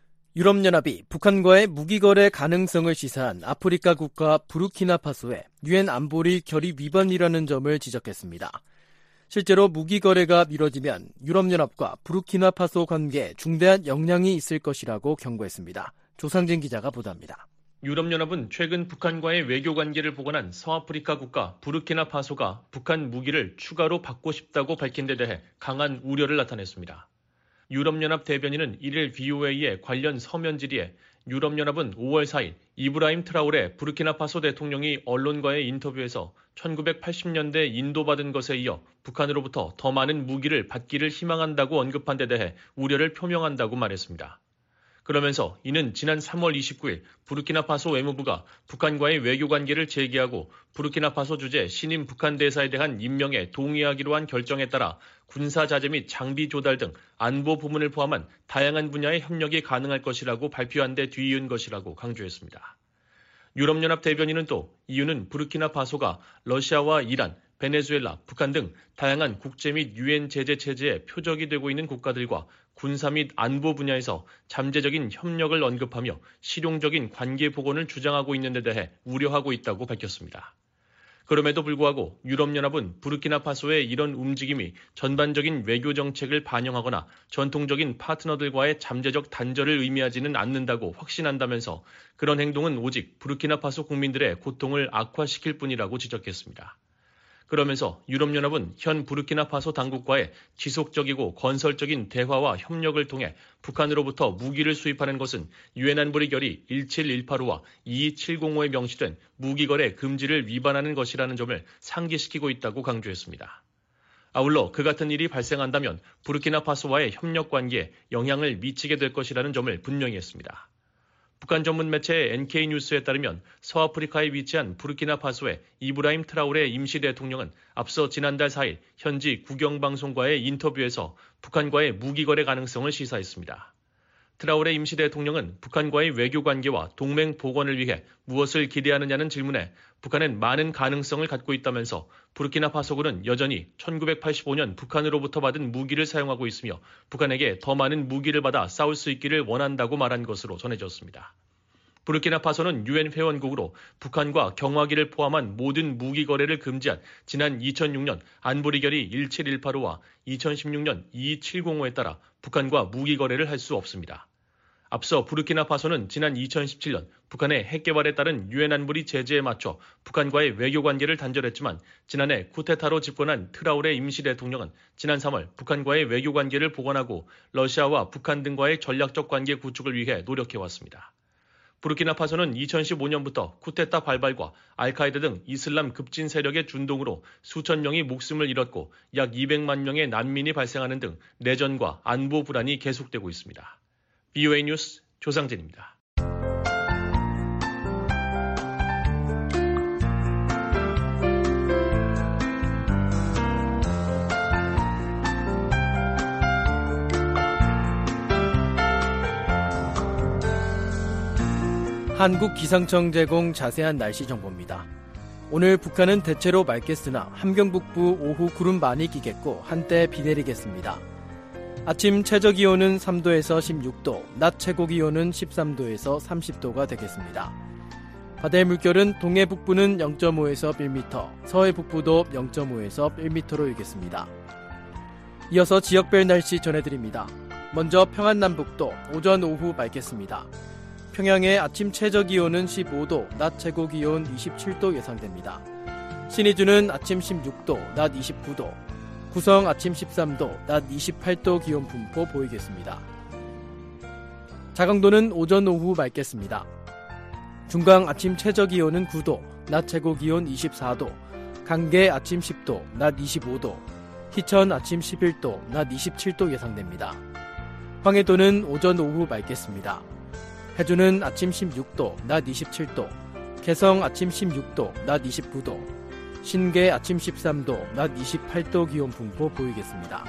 유럽연합이 북한과의 무기거래 가능성을 시사한 아프리카 국가 부르키나파소의 유엔 안보리 결의 위반이라는 점을 지적했습니다. 실제로 무기거래가 미뤄지면 유럽연합과 부르키나파소 관계에 중대한 영향이 있을 것이라고 경고했습니다. 조상진 기자가 보도합니다. 유럽연합은 최근 북한과의 외교관계를 복원한 서아프리카 국가 부르키나파소가 북한 무기를 추가로 받고 싶다고 밝힌 데 대해 강한 우려를 나타냈습니다. 유럽연합 대변인은 일일 브이오에이의 관련 서면 질의에 유럽연합은 오월 사일 이브라임 트라오레 부르키나파소 대통령이 언론과의 인터뷰에서 천구백팔십 년대 인도받은 것에 이어 북한으로부터 더 많은 무기를 받기를 희망한다고 언급한 데 대해 우려를 표명한다고 말했습니다. 그러면서 이는 지난 삼월 이십구일 부르키나파소 외무부가 북한과의 외교관계를 재개하고 부르키나파소 주재 신임 북한 대사에 대한 임명에 동의하기로 한 결정에 따라 군사자재 및 장비 조달 등 안보 부문을 포함한 다양한 분야의 협력이 가능할 것이라고 발표한 데 뒤이은 것이라고 강조했습니다. 유럽연합 대변인은 또 이유는 부르키나파소가 러시아와 이란, 베네수엘라, 북한 등 다양한 국제 및 유엔 제재 체제의 표적이 되고 있는 국가들과 군사 및 안보 분야에서 잠재적인 협력을 언급하며 실용적인 관계 복원을 주장하고 있는 데 대해 우려하고 있다고 밝혔습니다. 그럼에도 불구하고 유럽연합은 부르키나파소의 이런 움직임이 전반적인 외교 정책을 반영하거나 전통적인 파트너들과의 잠재적 단절을 의미하지는 않는다고 확신한다면서 그런 행동은 오직 부르키나파소 국민들의 고통을 악화시킬 뿐이라고 지적했습니다. 그러면서 유럽연합은 현 부르키나파소 당국과의 지속적이고 건설적인 대화와 협력을 통해 북한으로부터 무기를 수입하는 것은 유엔 안보리 결의 일칠일팔오와 이이칠공오에 명시된 무기거래 금지를 위반하는 것이라는 점을 상기시키고 있다고 강조했습니다. 아울러 그 같은 일이 발생한다면 부르키나파소와의 협력 관계에 영향을 미치게 될 것이라는 점을 분명히 했습니다. 북한 전문 매체 엔케이뉴스에 따르면 서아프리카에 위치한 부르키나파소의 이브라임 트라오레 임시 대통령은 앞서 지난달 사일 현지 국영방송과의 인터뷰에서 북한과의 무기거래 가능성을 시사했습니다. 트라오레 임시 대통령은 북한과의 외교 관계와 동맹 복원을 위해 무엇을 기대하느냐는 질문에 북한은 많은 가능성을 갖고 있다면서 부르키나파소군은 여전히 천구백팔십오 년 북한으로부터 받은 무기를 사용하고 있으며 북한에게 더 많은 무기를 받아 싸울 수 있기를 원한다고 말한 것으로 전해졌습니다. 부르키나파소는 유엔 회원국으로 북한과 경화기를 포함한 모든 무기 거래를 금지한 지난 이천육 년 안보리 결의 일칠일팔오와 이천십육 년 이이칠공오에 따라 북한과 무기 거래를 할 수 없습니다. 앞서 부르키나파소는 지난 이천십칠 년 북한의 핵 개발에 따른 유엔 안보리 제재에 맞춰 북한과의 외교 관계를 단절했지만 지난해 쿠데타로 집권한 트라오레 임시 대통령은 지난 삼월 북한과의 외교 관계를 복원하고 러시아와 북한 등과의 전략적 관계 구축을 위해 노력해왔습니다. 부르키나파소는 이천십오 년부터 쿠데타 발발과 알카에다 등 이슬람 급진 세력의 준동으로 수천 명이 목숨을 잃었고 약 이백만 명의 난민이 발생하는 등 내전과 안보 불안이 계속되고 있습니다. 비오에이 뉴스 조상진입니다. 한국기상청 제공 자세한 날씨 정보입니다. 오늘 북한은 대체로 맑겠으나 함경 북부 오후 구름 많이 끼겠고 한때 비 내리겠습니다. 아침 최저기온은 삼 도에서 십육 도, 낮 최고기온은 십삼 도에서 삼십 도가 되겠습니다. 바다의 물결은 동해 북부는 영 점 오에서 일 미터, 서해 북부도 영 점 오에서 일 미터로 일겠습니다. 이어서 지역별 날씨 전해드립니다. 먼저 평안남북도 오전 오후 맑겠습니다. 평양의 아침 최저기온은 십오 도, 낮 최고기온 이십칠 도 예상됩니다. 신의주는 아침 십육 도, 낮 이십구 도, 구성 아침 십삼 도, 낮 이십팔 도 기온 분포 보이겠습니다. 자강도는 오전 오후 맑겠습니다. 중강 아침 최저기온은 구 도, 낮 최고기온 이십사 도, 강계 아침 십 도, 낮 이십오 도, 희천 아침 십일 도, 낮 이십칠 도 예상됩니다. 황해도는 오전 오후 맑겠습니다. 해주는 아침 십육 도, 낮 이십칠 도, 개성 아침 십육 도, 낮 이십구 도, 신계 아침 십삼 도, 낮 이십팔 도 기온 분포 보이겠습니다.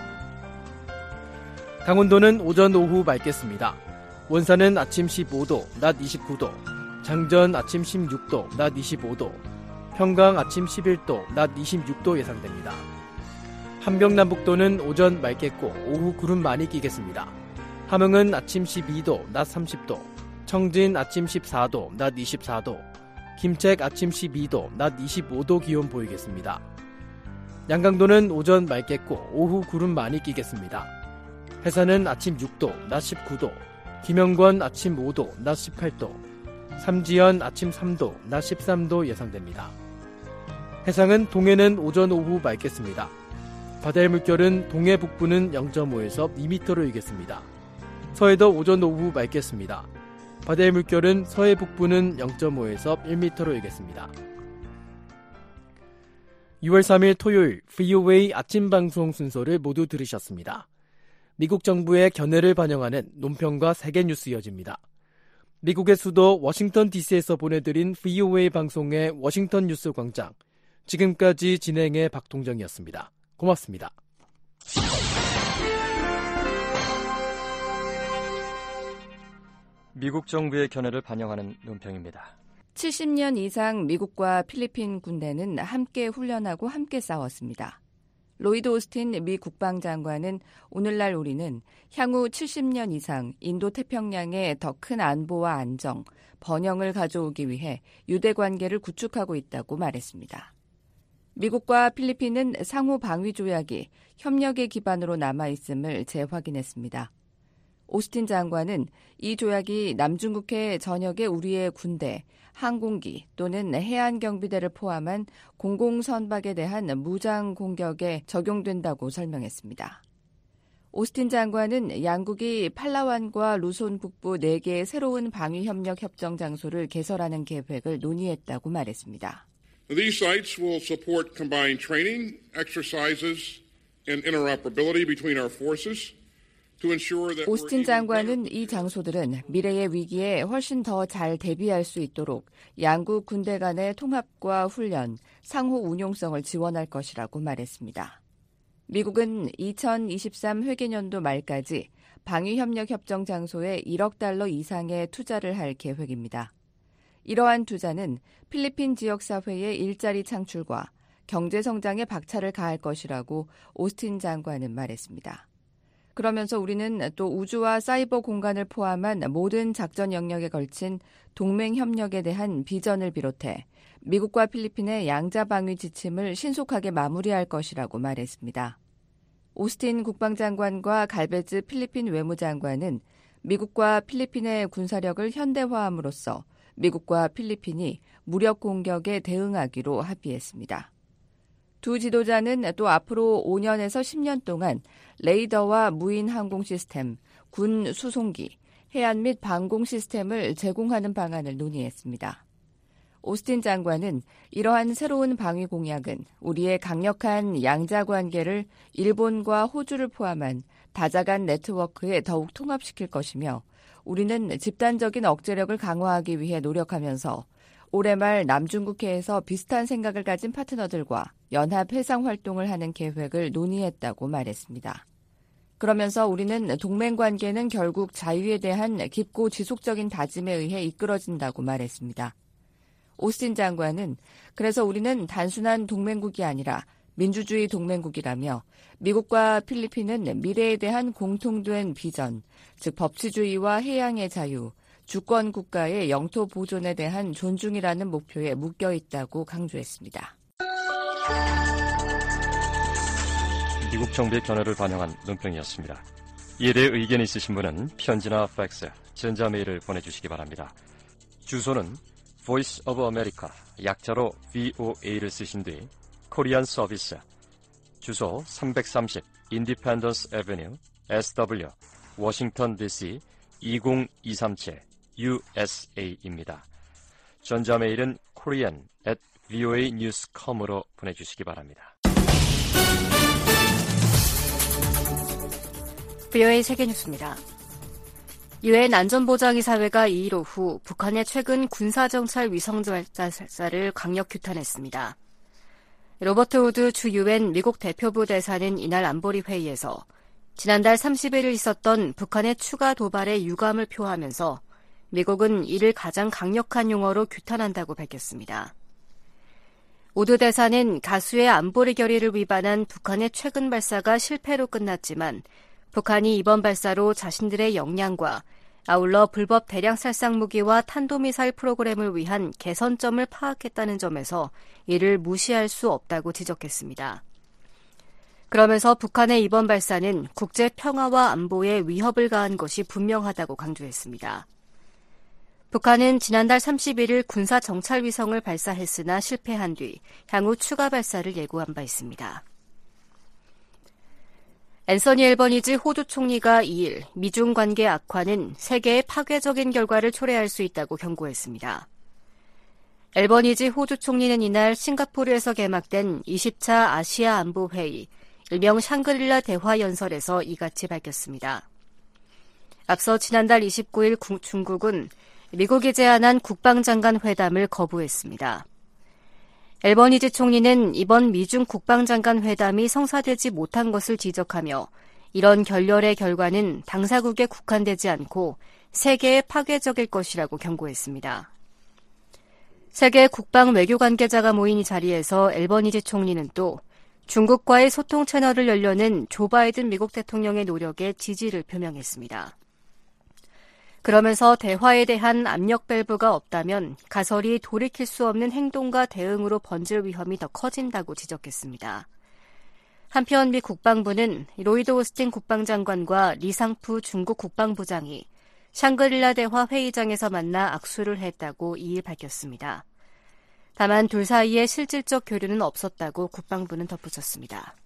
강원도는 오전 오후 맑겠습니다. 원산은 아침 십오 도, 낮 이십구 도, 장전 아침 십육 도, 낮 이십오 도, 평강 아침 십일 도, 낮 이십육 도 예상됩니다. 함경남북도는 오전 맑겠고 오후 구름 많이 끼겠습니다. 함흥은 아침 십이 도, 낮 삼십 도, 청진 아침 십사 도, 낮 이십사 도, 김책 아침 십이 도, 낮 이십오 도 기온 보이겠습니다. 양강도는 오전 맑겠고 오후 구름 많이 끼겠습니다. 해산은 아침 육 도, 낮 십구 도, 김영권 아침 오 도, 낮 십팔 도, 삼지연 아침 삼 도, 낮 십삼 도 예상됩니다. 해상은 동해는 오전 오후 맑겠습니다. 바다의 물결은 동해 북부는 영 점 오에서 이 미터로 일겠습니다. 서해도 오전 오후 맑겠습니다. 바다의 물결은 서해 북부는 영 점 오에서 일 미터로 일겠습니다. 유월 삼일 토요일 브이오에이 아침 방송 순서를 모두 들으셨습니다. 미국 정부의 견해를 반영하는 논평과 세계 뉴스 이어집니다. 미국의 수도 워싱턴 디씨에서 보내드린 브이오에이 방송의 워싱턴 뉴스 광장. 지금까지 진행의 박동정이었습니다. 고맙습니다. 미국 정부의 견해를 반영하는 논평입니다. 칠십 년 이상 미국과 필리핀 군대는 함께 훈련하고 함께 싸웠습니다. 로이드 오스틴 미 국방장관은 오늘날 우리는 향후 칠십 년 이상 인도태평양의 더 큰 안보와 안정, 번영을 가져오기 위해 유대관계를 구축하고 있다고 말했습니다. 미국과 필리핀은 상호 방위 조약이 협력의 기반으로 남아있음을 재확인했습니다. 오스틴 장관은 이 조약이 남중국해 전역의 우리의 군대, 항공기 또는 해안경비대를 포함한 공공선박에 대한 무장 공격에 적용된다고 설명했습니다. 오스틴 장관은 양국이 팔라완과 루손 북부 네 개의 새로운 방위협력 협정 장소를 개설하는 계획을 논의했다고 말했습니다. These sites will support combined training, exercises, and interoperability between our forces. 오스틴 장관은 이 장소들은 미래의 위기에 훨씬 더 잘 대비할 수 있도록 양국 군대 간의 통합과 훈련, 상호 운용성을 지원할 것이라고 말했습니다. 미국은 이천이십삼 회계년도 말까지 방위협력 협정 장소에 일억 달러 이상의 투자를 할 계획입니다. 이러한 투자는 필리핀 지역사회의 일자리 창출과 경제성장에 박차를 가할 것이라고 오스틴 장관은 말했습니다. 그러면서 우리는 또 우주와 사이버 공간을 포함한 모든 작전 영역에 걸친 동맹 협력에 대한 비전을 비롯해 미국과 필리핀의 양자 방위 지침을 신속하게 마무리할 것이라고 말했습니다. 오스틴 국방장관과 갈베즈 필리핀 외무장관은 미국과 필리핀의 군사력을 현대화함으로써 미국과 필리핀이 무력 공격에 대응하기로 합의했습니다. 두 지도자는 또 앞으로 오 년에서 십 년 동안 레이더와 무인 항공 시스템, 군 수송기, 해안 및 방공 시스템을 제공하는 방안을 논의했습니다. 오스틴 장관은 이러한 새로운 방위 공약은 우리의 강력한 양자 관계를 일본과 호주를 포함한 다자간 네트워크에 더욱 통합시킬 것이며 우리는 집단적인 억제력을 강화하기 위해 노력하면서 올해 말 남중국해에서 비슷한 생각을 가진 파트너들과 연합 해상 활동을 하는 계획을 논의했다고 말했습니다. 그러면서 우리는 동맹 관계는 결국 자유에 대한 깊고 지속적인 다짐에 의해 이끌어진다고 말했습니다. 오스틴 장관은 그래서 우리는 단순한 동맹국이 아니라 민주주의 동맹국이라며 미국과 필리핀은 미래에 대한 공통된 비전, 즉 법치주의와 해양의 자유, 주권 국가의 영토 보존에 대한 존중이라는 목표에 묶여 있다고 강조했습니다. 미국 정부의 견해를 반영한 논평이었습니다. 이에 대해 의견이 있으신 분은 편지나 팩스, 전자메일을 보내주시기 바랍니다. 주소는 Voice of America, 약자로 브이오에이를 쓰신 뒤 코리안 서비스, 주소 삼백삼십 Independence Avenue, 에스더블유, 워싱턴 디씨 이공이삼칠 유에스에이입니다. 전자메일은 korean at 브이오에이 뉴스 닷컴으로 보내주시기 바랍니다. 브이오에이 세계뉴스입니다. 유엔 안전보장이사회가 이일 오후 북한의 최근 군사정찰 위성 발사를 강력 규탄했습니다. 로버트 우드 주 유엔 미국 대표부 대사는 이날 안보리 회의에서 지난달 삼십일 일 있었던 북한의 추가 도발에 유감을 표하면서 미국은 이를 가장 강력한 용어로 규탄한다고 밝혔습니다. 우드 대사는 가수의 안보리 결의를 위반한 북한의 최근 발사가 실패로 끝났지만 북한이 이번 발사로 자신들의 역량과 아울러 불법 대량 살상 무기와 탄도미사일 프로그램을 위한 개선점을 파악했다는 점에서 이를 무시할 수 없다고 지적했습니다. 그러면서 북한의 이번 발사는 국제 평화와 안보에 위협을 가한 것이 분명하다고 강조했습니다. 북한은 지난달 삼십일 일 군사 정찰 위성을 발사했으나 실패한 뒤 향후 추가 발사를 예고한 바 있습니다. 앤서니 앨버니지 호주 총리가 이일 미중 관계 악화는 세계에 파괴적인 결과를 초래할 수 있다고 경고했습니다. 앨버니지 호주 총리는 이날 싱가포르에서 개막된 이십 차 아시아 안보회의, 일명 샹그릴라 대화연설에서 이같이 밝혔습니다. 앞서 지난달 이십구 일 중국은 미국이 제안한 국방장관 회담을 거부했습니다. 앨버니지 총리는 이번 미중 국방장관 회담이 성사되지 못한 것을 지적하며 이런 결렬의 결과는 당사국에 국한되지 않고 세계에 파괴적일 것이라고 경고했습니다. 세계 국방 외교 관계자가 모인 이 자리에서 앨버니지 총리는 또 중국과의 소통 채널을 열려는 조 바이든 미국 대통령의 노력에 지지를 표명했습니다. 그러면서 대화에 대한 압력 밸브가 없다면 가설이 돌이킬 수 없는 행동과 대응으로 번질 위험이 더 커진다고 지적했습니다. 한편 미 국방부는 로이드 오스틴 국방장관과 리상푸 중국 국방부장이 샹그릴라 대화 회의장에서 만나 악수를 했다고 이일 밝혔습니다. 다만 둘 사이에 실질적 교류는 없었다고 국방부는 덧붙였습니다.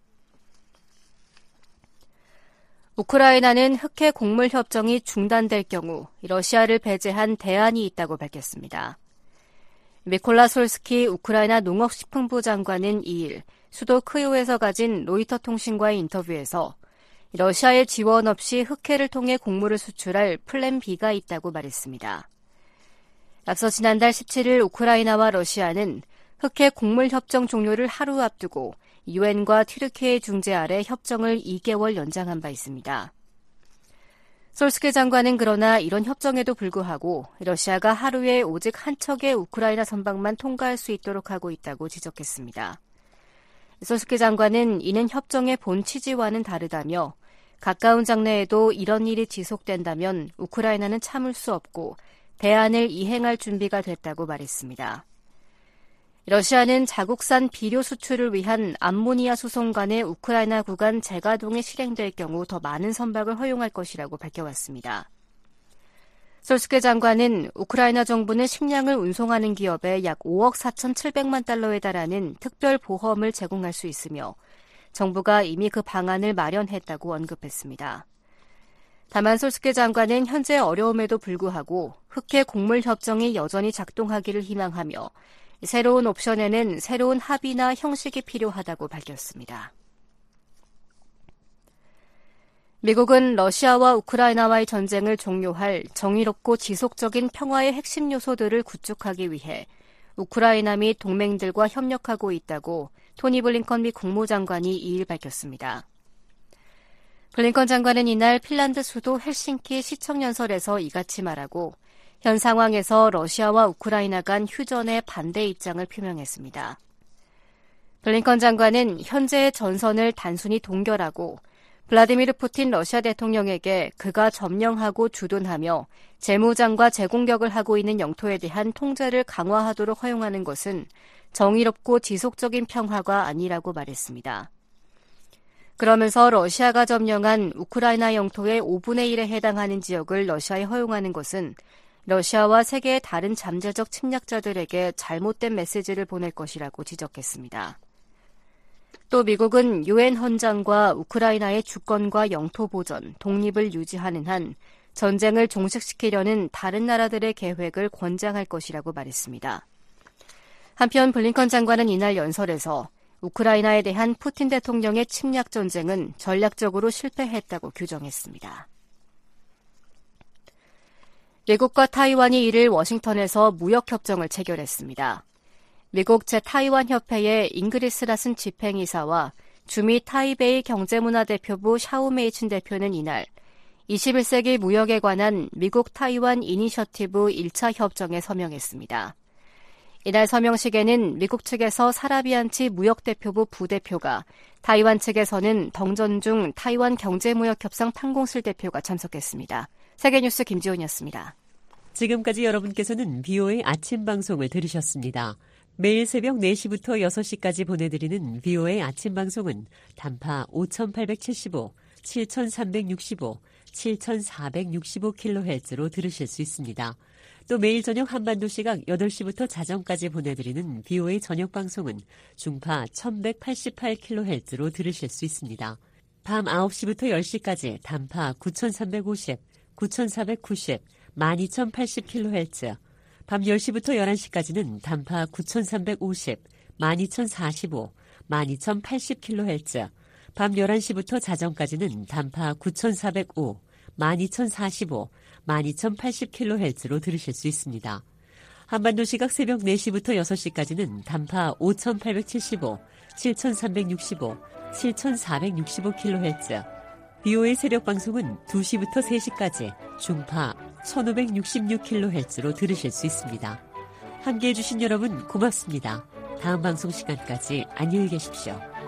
우크라이나는 흑해 곡물 협정이 중단될 경우 러시아를 배제한 대안이 있다고 밝혔습니다. 미콜라 솔스키 우크라이나 농업식품부 장관은 이일 수도 크이오에서 가진 로이터 통신과의 인터뷰에서 러시아의 지원 없이 흑해를 통해 곡물을 수출할 플랜 B가 있다고 말했습니다. 앞서 지난달 십칠일 우크라이나와 러시아는 흑해 곡물 협정 종료를 하루 앞두고 유엔과 튀르키예의 중재 아래 협정을 이 개월 연장한 바 있습니다. 솔스키 장관은 그러나 이런 협정에도 불구하고 러시아가 하루에 오직 한 척의 우크라이나 선박만 통과할 수 있도록 하고 있다고 지적했습니다. 솔스키 장관은 이는 협정의 본 취지와는 다르다며 가까운 장래에도 이런 일이 지속된다면 우크라이나는 참을 수 없고 대안을 이행할 준비가 됐다고 말했습니다. 러시아는 자국산 비료 수출을 위한 암모니아 수송관의 우크라이나 구간 재가동이 실행될 경우 더 많은 선박을 허용할 것이라고 밝혀왔습니다. 솔스케 장관은 우크라이나 정부는 식량을 운송하는 기업에 약 오억 사천칠백만 달러에 달하는 특별 보험을 제공할 수 있으며 정부가 이미 그 방안을 마련했다고 언급했습니다. 다만 솔스케 장관은 현재 어려움에도 불구하고 흑해 곡물 협정이 여전히 작동하기를 희망하며 새로운 옵션에는 새로운 합의나 형식이 필요하다고 밝혔습니다. 미국은 러시아와 우크라이나와의 전쟁을 종료할 정의롭고 지속적인 평화의 핵심 요소들을 구축하기 위해 우크라이나 및 동맹들과 협력하고 있다고 토니 블링컨 미 국무장관이 이일 밝혔습니다. 블링컨 장관은 이날 핀란드 수도 헬싱키 시청연설에서 이같이 말하고 현 상황에서 러시아와 우크라이나 간 휴전에 반대 입장을 표명했습니다. 블링컨 장관은 현재의 전선을 단순히 동결하고 블라디미르 푸틴 러시아 대통령에게 그가 점령하고 주둔하며 재무장과 재공격을 하고 있는 영토에 대한 통제를 강화하도록 허용하는 것은 정의롭고 지속적인 평화가 아니라고 말했습니다. 그러면서 러시아가 점령한 우크라이나 영토의 오분의 일에 해당하는 지역을 러시아에 허용하는 것은 러시아와 세계의 다른 잠재적 침략자들에게 잘못된 메시지를 보낼 것이라고 지적했습니다. 또 미국은 유엔 헌장과 우크라이나의 주권과 영토 보전, 독립을 유지하는 한 전쟁을 종식시키려는 다른 나라들의 계획을 권장할 것이라고 말했습니다. 한편 블링컨 장관은 이날 연설에서 우크라이나에 대한 푸틴 대통령의 침략 전쟁은 전략적으로 실패했다고 규정했습니다. 미국과 타이완이 이일 워싱턴에서 무역협정을 체결했습니다. 미국 제타이완협회의 잉그리스 라슨 집행이사와 주미 타이베이 경제문화대표부 샤오메이친 대표는 이날 이십일 세기 무역에 관한 미국 타이완 이니셔티브 일 차 협정에 서명했습니다. 이날 서명식에는 미국 측에서 사라비안치 무역대표부 부대표가 타이완 측에서는 덩전중 타이완 경제무역협상 판공실 대표가 참석했습니다. 세계뉴스 김지훈이었습니다. 지금까지 여러분께서는 비오에이 아침 방송을 들으셨습니다. 매일 새벽 네 시부터 여섯 시까지 보내드리는 비오에이 아침 방송은 단파 오천팔백칠십오, 칠천삼백육십오, 칠천사백육십오 킬로헤르츠로 들으실 수 있습니다. 또 매일 저녁 한반도 시각 여덟 시부터 자정까지 보내드리는 비오에이 저녁 방송은 중파 천백팔십팔 킬로헤르츠로 들으실 수 있습니다. 밤 아홉 시부터 열 시까지 단파 구천삼백오십, 구천사백구십, 만 이천팔십 킬로헤르츠, 밤 열 시부터 열한 시까지는 단파 구천삼백오십, 만 이천사십오, 만 이천팔십 킬로헤르츠, 밤 열한 시부터 자정까지는 단파 구천사백오, 만 이천사십오, 만 이천팔십 킬로헤르츠로 들으실 수 있습니다. 한반도 시각 새벽 네 시부터 여섯 시까지는 단파 오천팔백칠십오, 칠천삼백육십오, 칠천사백육십오 킬로헤르츠, 비오에이 새벽 방송은 두 시부터 세 시까지 중파 천오백육십육 킬로헤르츠로 들으실 수 있습니다. 함께해 주신 여러분 고맙습니다. 다음 방송 시간까지 안녕히 계십시오.